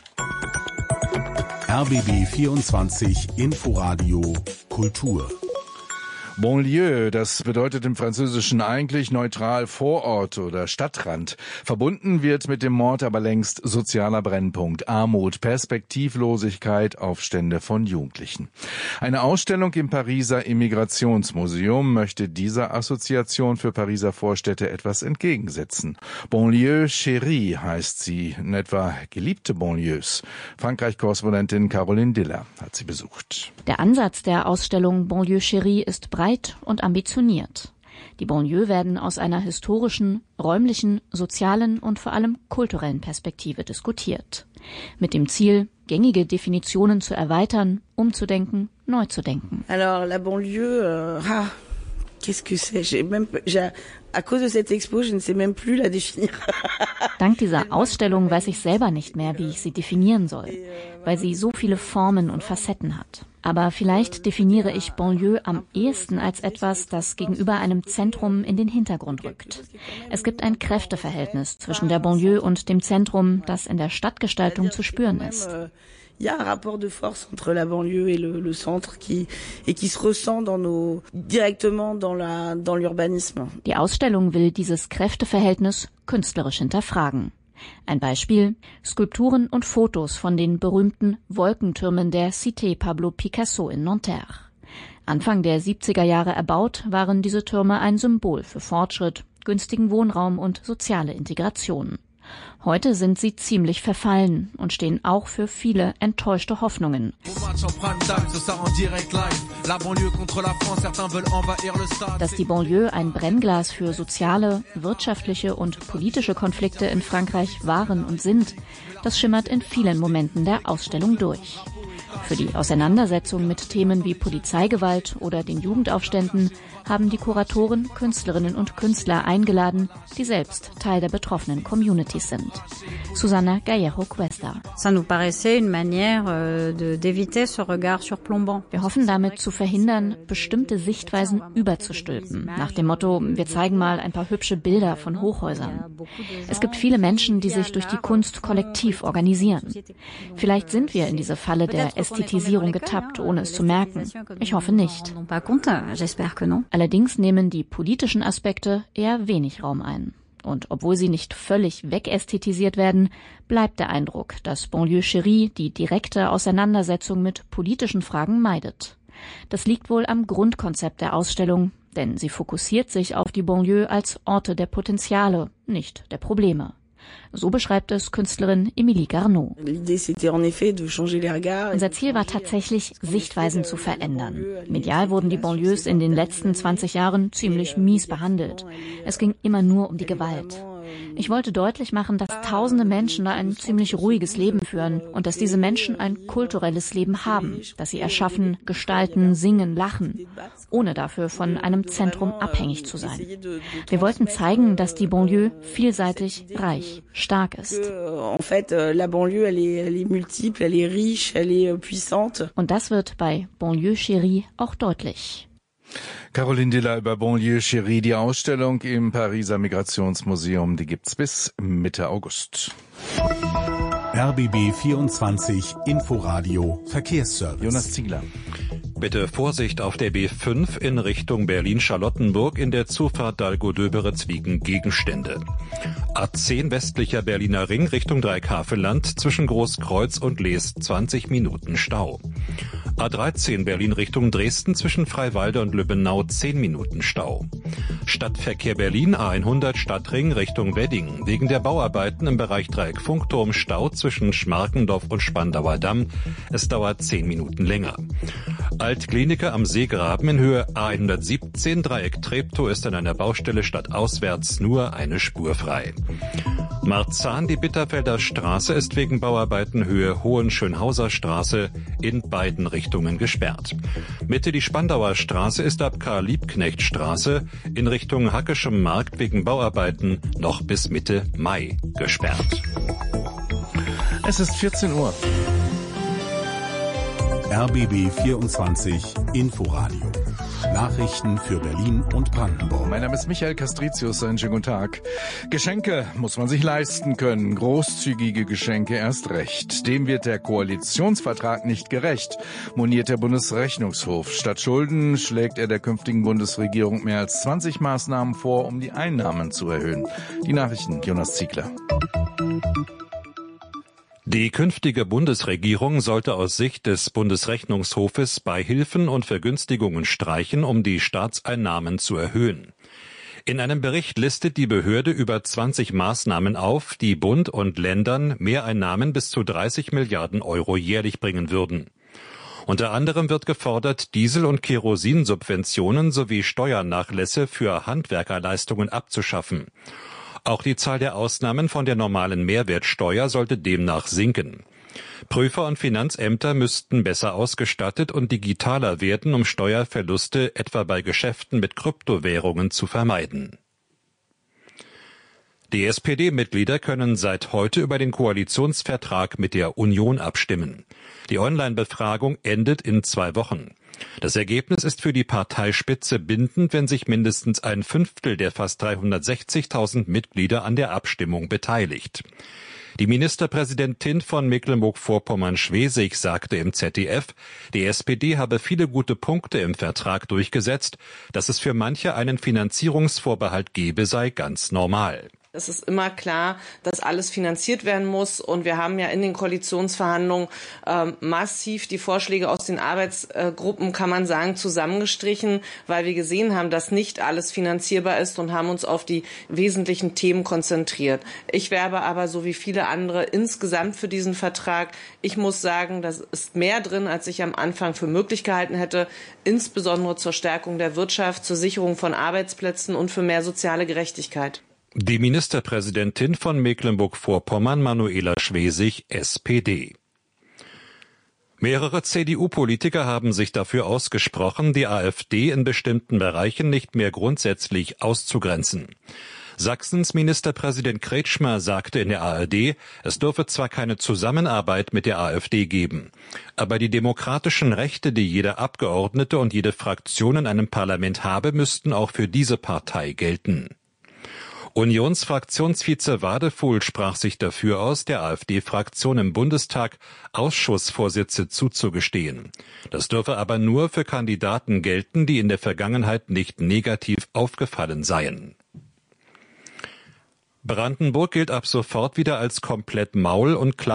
RBB 24 Inforadio Kultur. Banlieue, das bedeutet im Französischen eigentlich neutral Vorort oder Stadtrand. Verbunden wird mit dem Mord aber längst sozialer Brennpunkt, Armut, Perspektivlosigkeit, Aufstände von Jugendlichen. Eine Ausstellung im Pariser Immigrationsmuseum möchte dieser Assoziation für Pariser Vorstädte etwas entgegensetzen. Banlieue Chérie heißt sie, in etwa geliebte Banlieues. Frankreich-Korrespondentin Caroline Diller hat sie besucht. Der Ansatz der Ausstellung Banlieue Chérie ist breit und ambitioniert. Die Banlieue werden aus einer historischen, räumlichen, sozialen und vor allem kulturellen Perspektive diskutiert. Mit dem Ziel, gängige Definitionen zu erweitern, umzudenken, neu zu denken. Alors la banlieue, qu'est-ce que c'est? À cause de cette expo, je ne sais même plus la définir. Dank dieser Ausstellung weiß ich selber nicht mehr, wie ich sie definieren soll, weil sie so viele Formen und Facetten hat. Aber vielleicht definiere ich Banlieue am ehesten als etwas, das gegenüber einem Zentrum in den Hintergrund rückt. Es gibt ein Kräfteverhältnis zwischen der Banlieue und dem Zentrum, das in der Stadtgestaltung zu spüren ist. Il y a un rapport de force entre la banlieue et le centre qui se ressent directement dans l'urbanisme. Die Ausstellung will dieses Kräfteverhältnis künstlerisch hinterfragen. Ein Beispiel: Skulpturen und Fotos von den berühmten Wolkentürmen der Cité Pablo Picasso in Nanterre. Anfang der 70er Jahre erbaut, waren diese Türme ein Symbol für Fortschritt, günstigen Wohnraum und soziale Integration. Heute sind sie ziemlich verfallen und stehen auch für viele enttäuschte Hoffnungen. Dass die Banlieue ein Brennglas für soziale, wirtschaftliche und politische Konflikte in Frankreich waren und sind, das schimmert in vielen Momenten der Ausstellung durch. Für die Auseinandersetzung mit Themen wie Polizeigewalt oder den Jugendaufständen haben die Kuratoren Künstlerinnen und Künstler eingeladen, die selbst Teil der betroffenen Communities sind. Susana Gallero Cuesta. Wir hoffen damit zu verhindern, bestimmte Sichtweisen überzustülpen. Nach dem Motto, wir zeigen mal ein paar hübsche Bilder von Hochhäusern. Es gibt viele Menschen, die sich durch die Kunst kollektiv organisieren. Vielleicht sind wir in diese Falle der Ästhetisierung getappt, ohne es zu merken. Ich hoffe nicht. Allerdings nehmen die politischen Aspekte eher wenig Raum ein. Und obwohl sie nicht völlig wegeästhetisiert werden, bleibt der Eindruck, dass Banlieue Chérie die direkte Auseinandersetzung mit politischen Fragen meidet. Das liegt wohl am Grundkonzept der Ausstellung, denn sie fokussiert sich auf die Banlieue als Orte der Potenziale, nicht der Probleme. So beschreibt es Künstlerin Émilie Garneau. Unser Ziel war tatsächlich, Sichtweisen zu verändern. Medial wurden die Banlieues in den letzten 20 Jahren ziemlich mies behandelt. Es ging immer nur um die Gewalt. Ich wollte deutlich machen, dass tausende Menschen da ein ziemlich ruhiges Leben führen und dass diese Menschen ein kulturelles Leben haben, das sie erschaffen, gestalten, singen, lachen, ohne dafür von einem Zentrum abhängig zu sein. Wir wollten zeigen, dass die Banlieue vielseitig, reich, stark ist. Und das wird bei Banlieue Chérie auch deutlich. Caroline Diller über Banlieue Chérie, die Ausstellung im Pariser Migrationsmuseum, die gibt's bis Mitte August. RBB 24 Inforadio Verkehrsservice. Jonas Ziegler. Bitte Vorsicht auf der B5 in Richtung Berlin-Charlottenburg. In der Zufahrt Dahlgow-Döberitz liegen Gegenstände. A10 westlicher Berliner Ring Richtung Dreieckhavelland zwischen Großkreuz und Lees 20 Minuten Stau. A13 Berlin Richtung Dresden zwischen Freiwalde und Lübbenau 10 Minuten Stau. Stadtverkehr Berlin A100 Stadtring Richtung Wedding. Wegen der Bauarbeiten im Bereich Dreieck Funkturm Stau zwischen Schmarkendorf und Spandauer Damm. Es dauert 10 Minuten länger. Altkliniker am Seegraben in Höhe A117 Dreieck Treptow ist an einer Baustelle stadtauswärts nur eine Spur frei. Marzahn, die Bitterfelder Straße ist wegen Bauarbeiten Höhe Hohenschönhauser Straße in beiden Richtungen gesperrt. Mitte die Spandauer Straße ist ab Karl-Liebknecht-Straße in Richtung Hackeschem Markt wegen Bauarbeiten noch bis Mitte Mai gesperrt. Es ist 14 Uhr. RBB 24 Inforadio. Nachrichten für Berlin und Brandenburg. Mein Name ist Michael Castricius, einen schönen guten Tag. Geschenke muss man sich leisten können, großzügige Geschenke erst recht. Dem wird der Koalitionsvertrag nicht gerecht, moniert der Bundesrechnungshof. Statt Schulden schlägt er der künftigen Bundesregierung mehr als 20 Maßnahmen vor, um die Einnahmen zu erhöhen. Die Nachrichten, Jonas Ziegler. Die künftige Bundesregierung sollte aus Sicht des Bundesrechnungshofes Beihilfen und Vergünstigungen streichen, um die Staatseinnahmen zu erhöhen. In einem Bericht listet die Behörde über 20 Maßnahmen auf, die Bund und Ländern Mehreinnahmen bis zu 30 Milliarden Euro jährlich bringen würden. Unter anderem wird gefordert, Diesel- und Kerosinsubventionen sowie Steuernachlässe für Handwerkerleistungen abzuschaffen. Auch die Zahl der Ausnahmen von der normalen Mehrwertsteuer sollte demnach sinken. Prüfer und Finanzämter müssten besser ausgestattet und digitaler werden, um Steuerverluste etwa bei Geschäften mit Kryptowährungen zu vermeiden. Die SPD-Mitglieder können seit heute über den Koalitionsvertrag mit der Union abstimmen. Die Online-Befragung endet in 2 Wochen. Das Ergebnis ist für die Parteispitze bindend, wenn sich mindestens 1/5 der fast 360.000 Mitglieder an der Abstimmung beteiligt. Die Ministerpräsidentin von Mecklenburg-Vorpommern-Schwesig sagte im ZDF, die SPD habe viele gute Punkte im Vertrag durchgesetzt, dass es für manche einen Finanzierungsvorbehalt gebe, sei ganz normal. Es ist immer klar, dass alles finanziert werden muss. Und wir haben ja in den Koalitionsverhandlungen massiv die Vorschläge aus den Arbeitsgruppen, kann man sagen, zusammengestrichen, weil wir gesehen haben, dass nicht alles finanzierbar ist und haben uns auf die wesentlichen Themen konzentriert. Ich werbe aber, so wie viele andere, insgesamt für diesen Vertrag. Ich muss sagen, da ist mehr drin, als ich am Anfang für möglich gehalten hätte, insbesondere zur Stärkung der Wirtschaft, zur Sicherung von Arbeitsplätzen und für mehr soziale Gerechtigkeit. Die Ministerpräsidentin von Mecklenburg-Vorpommern, Manuela Schwesig, SPD. Mehrere CDU-Politiker haben sich dafür ausgesprochen, die AfD in bestimmten Bereichen nicht mehr grundsätzlich auszugrenzen. Sachsens Ministerpräsident Kretschmer sagte in der ARD, es dürfe zwar keine Zusammenarbeit mit der AfD geben, aber die demokratischen Rechte, die jeder Abgeordnete und jede Fraktion in einem Parlament habe, müssten auch für diese Partei gelten. Unionsfraktionsvize Wadefuhl sprach sich dafür aus, der AfD-Fraktion im Bundestag Ausschussvorsitze zuzugestehen. Das dürfe aber nur für Kandidaten gelten, die in der Vergangenheit nicht negativ aufgefallen seien. Brandenburg gilt ab sofort wieder als komplett Maul- und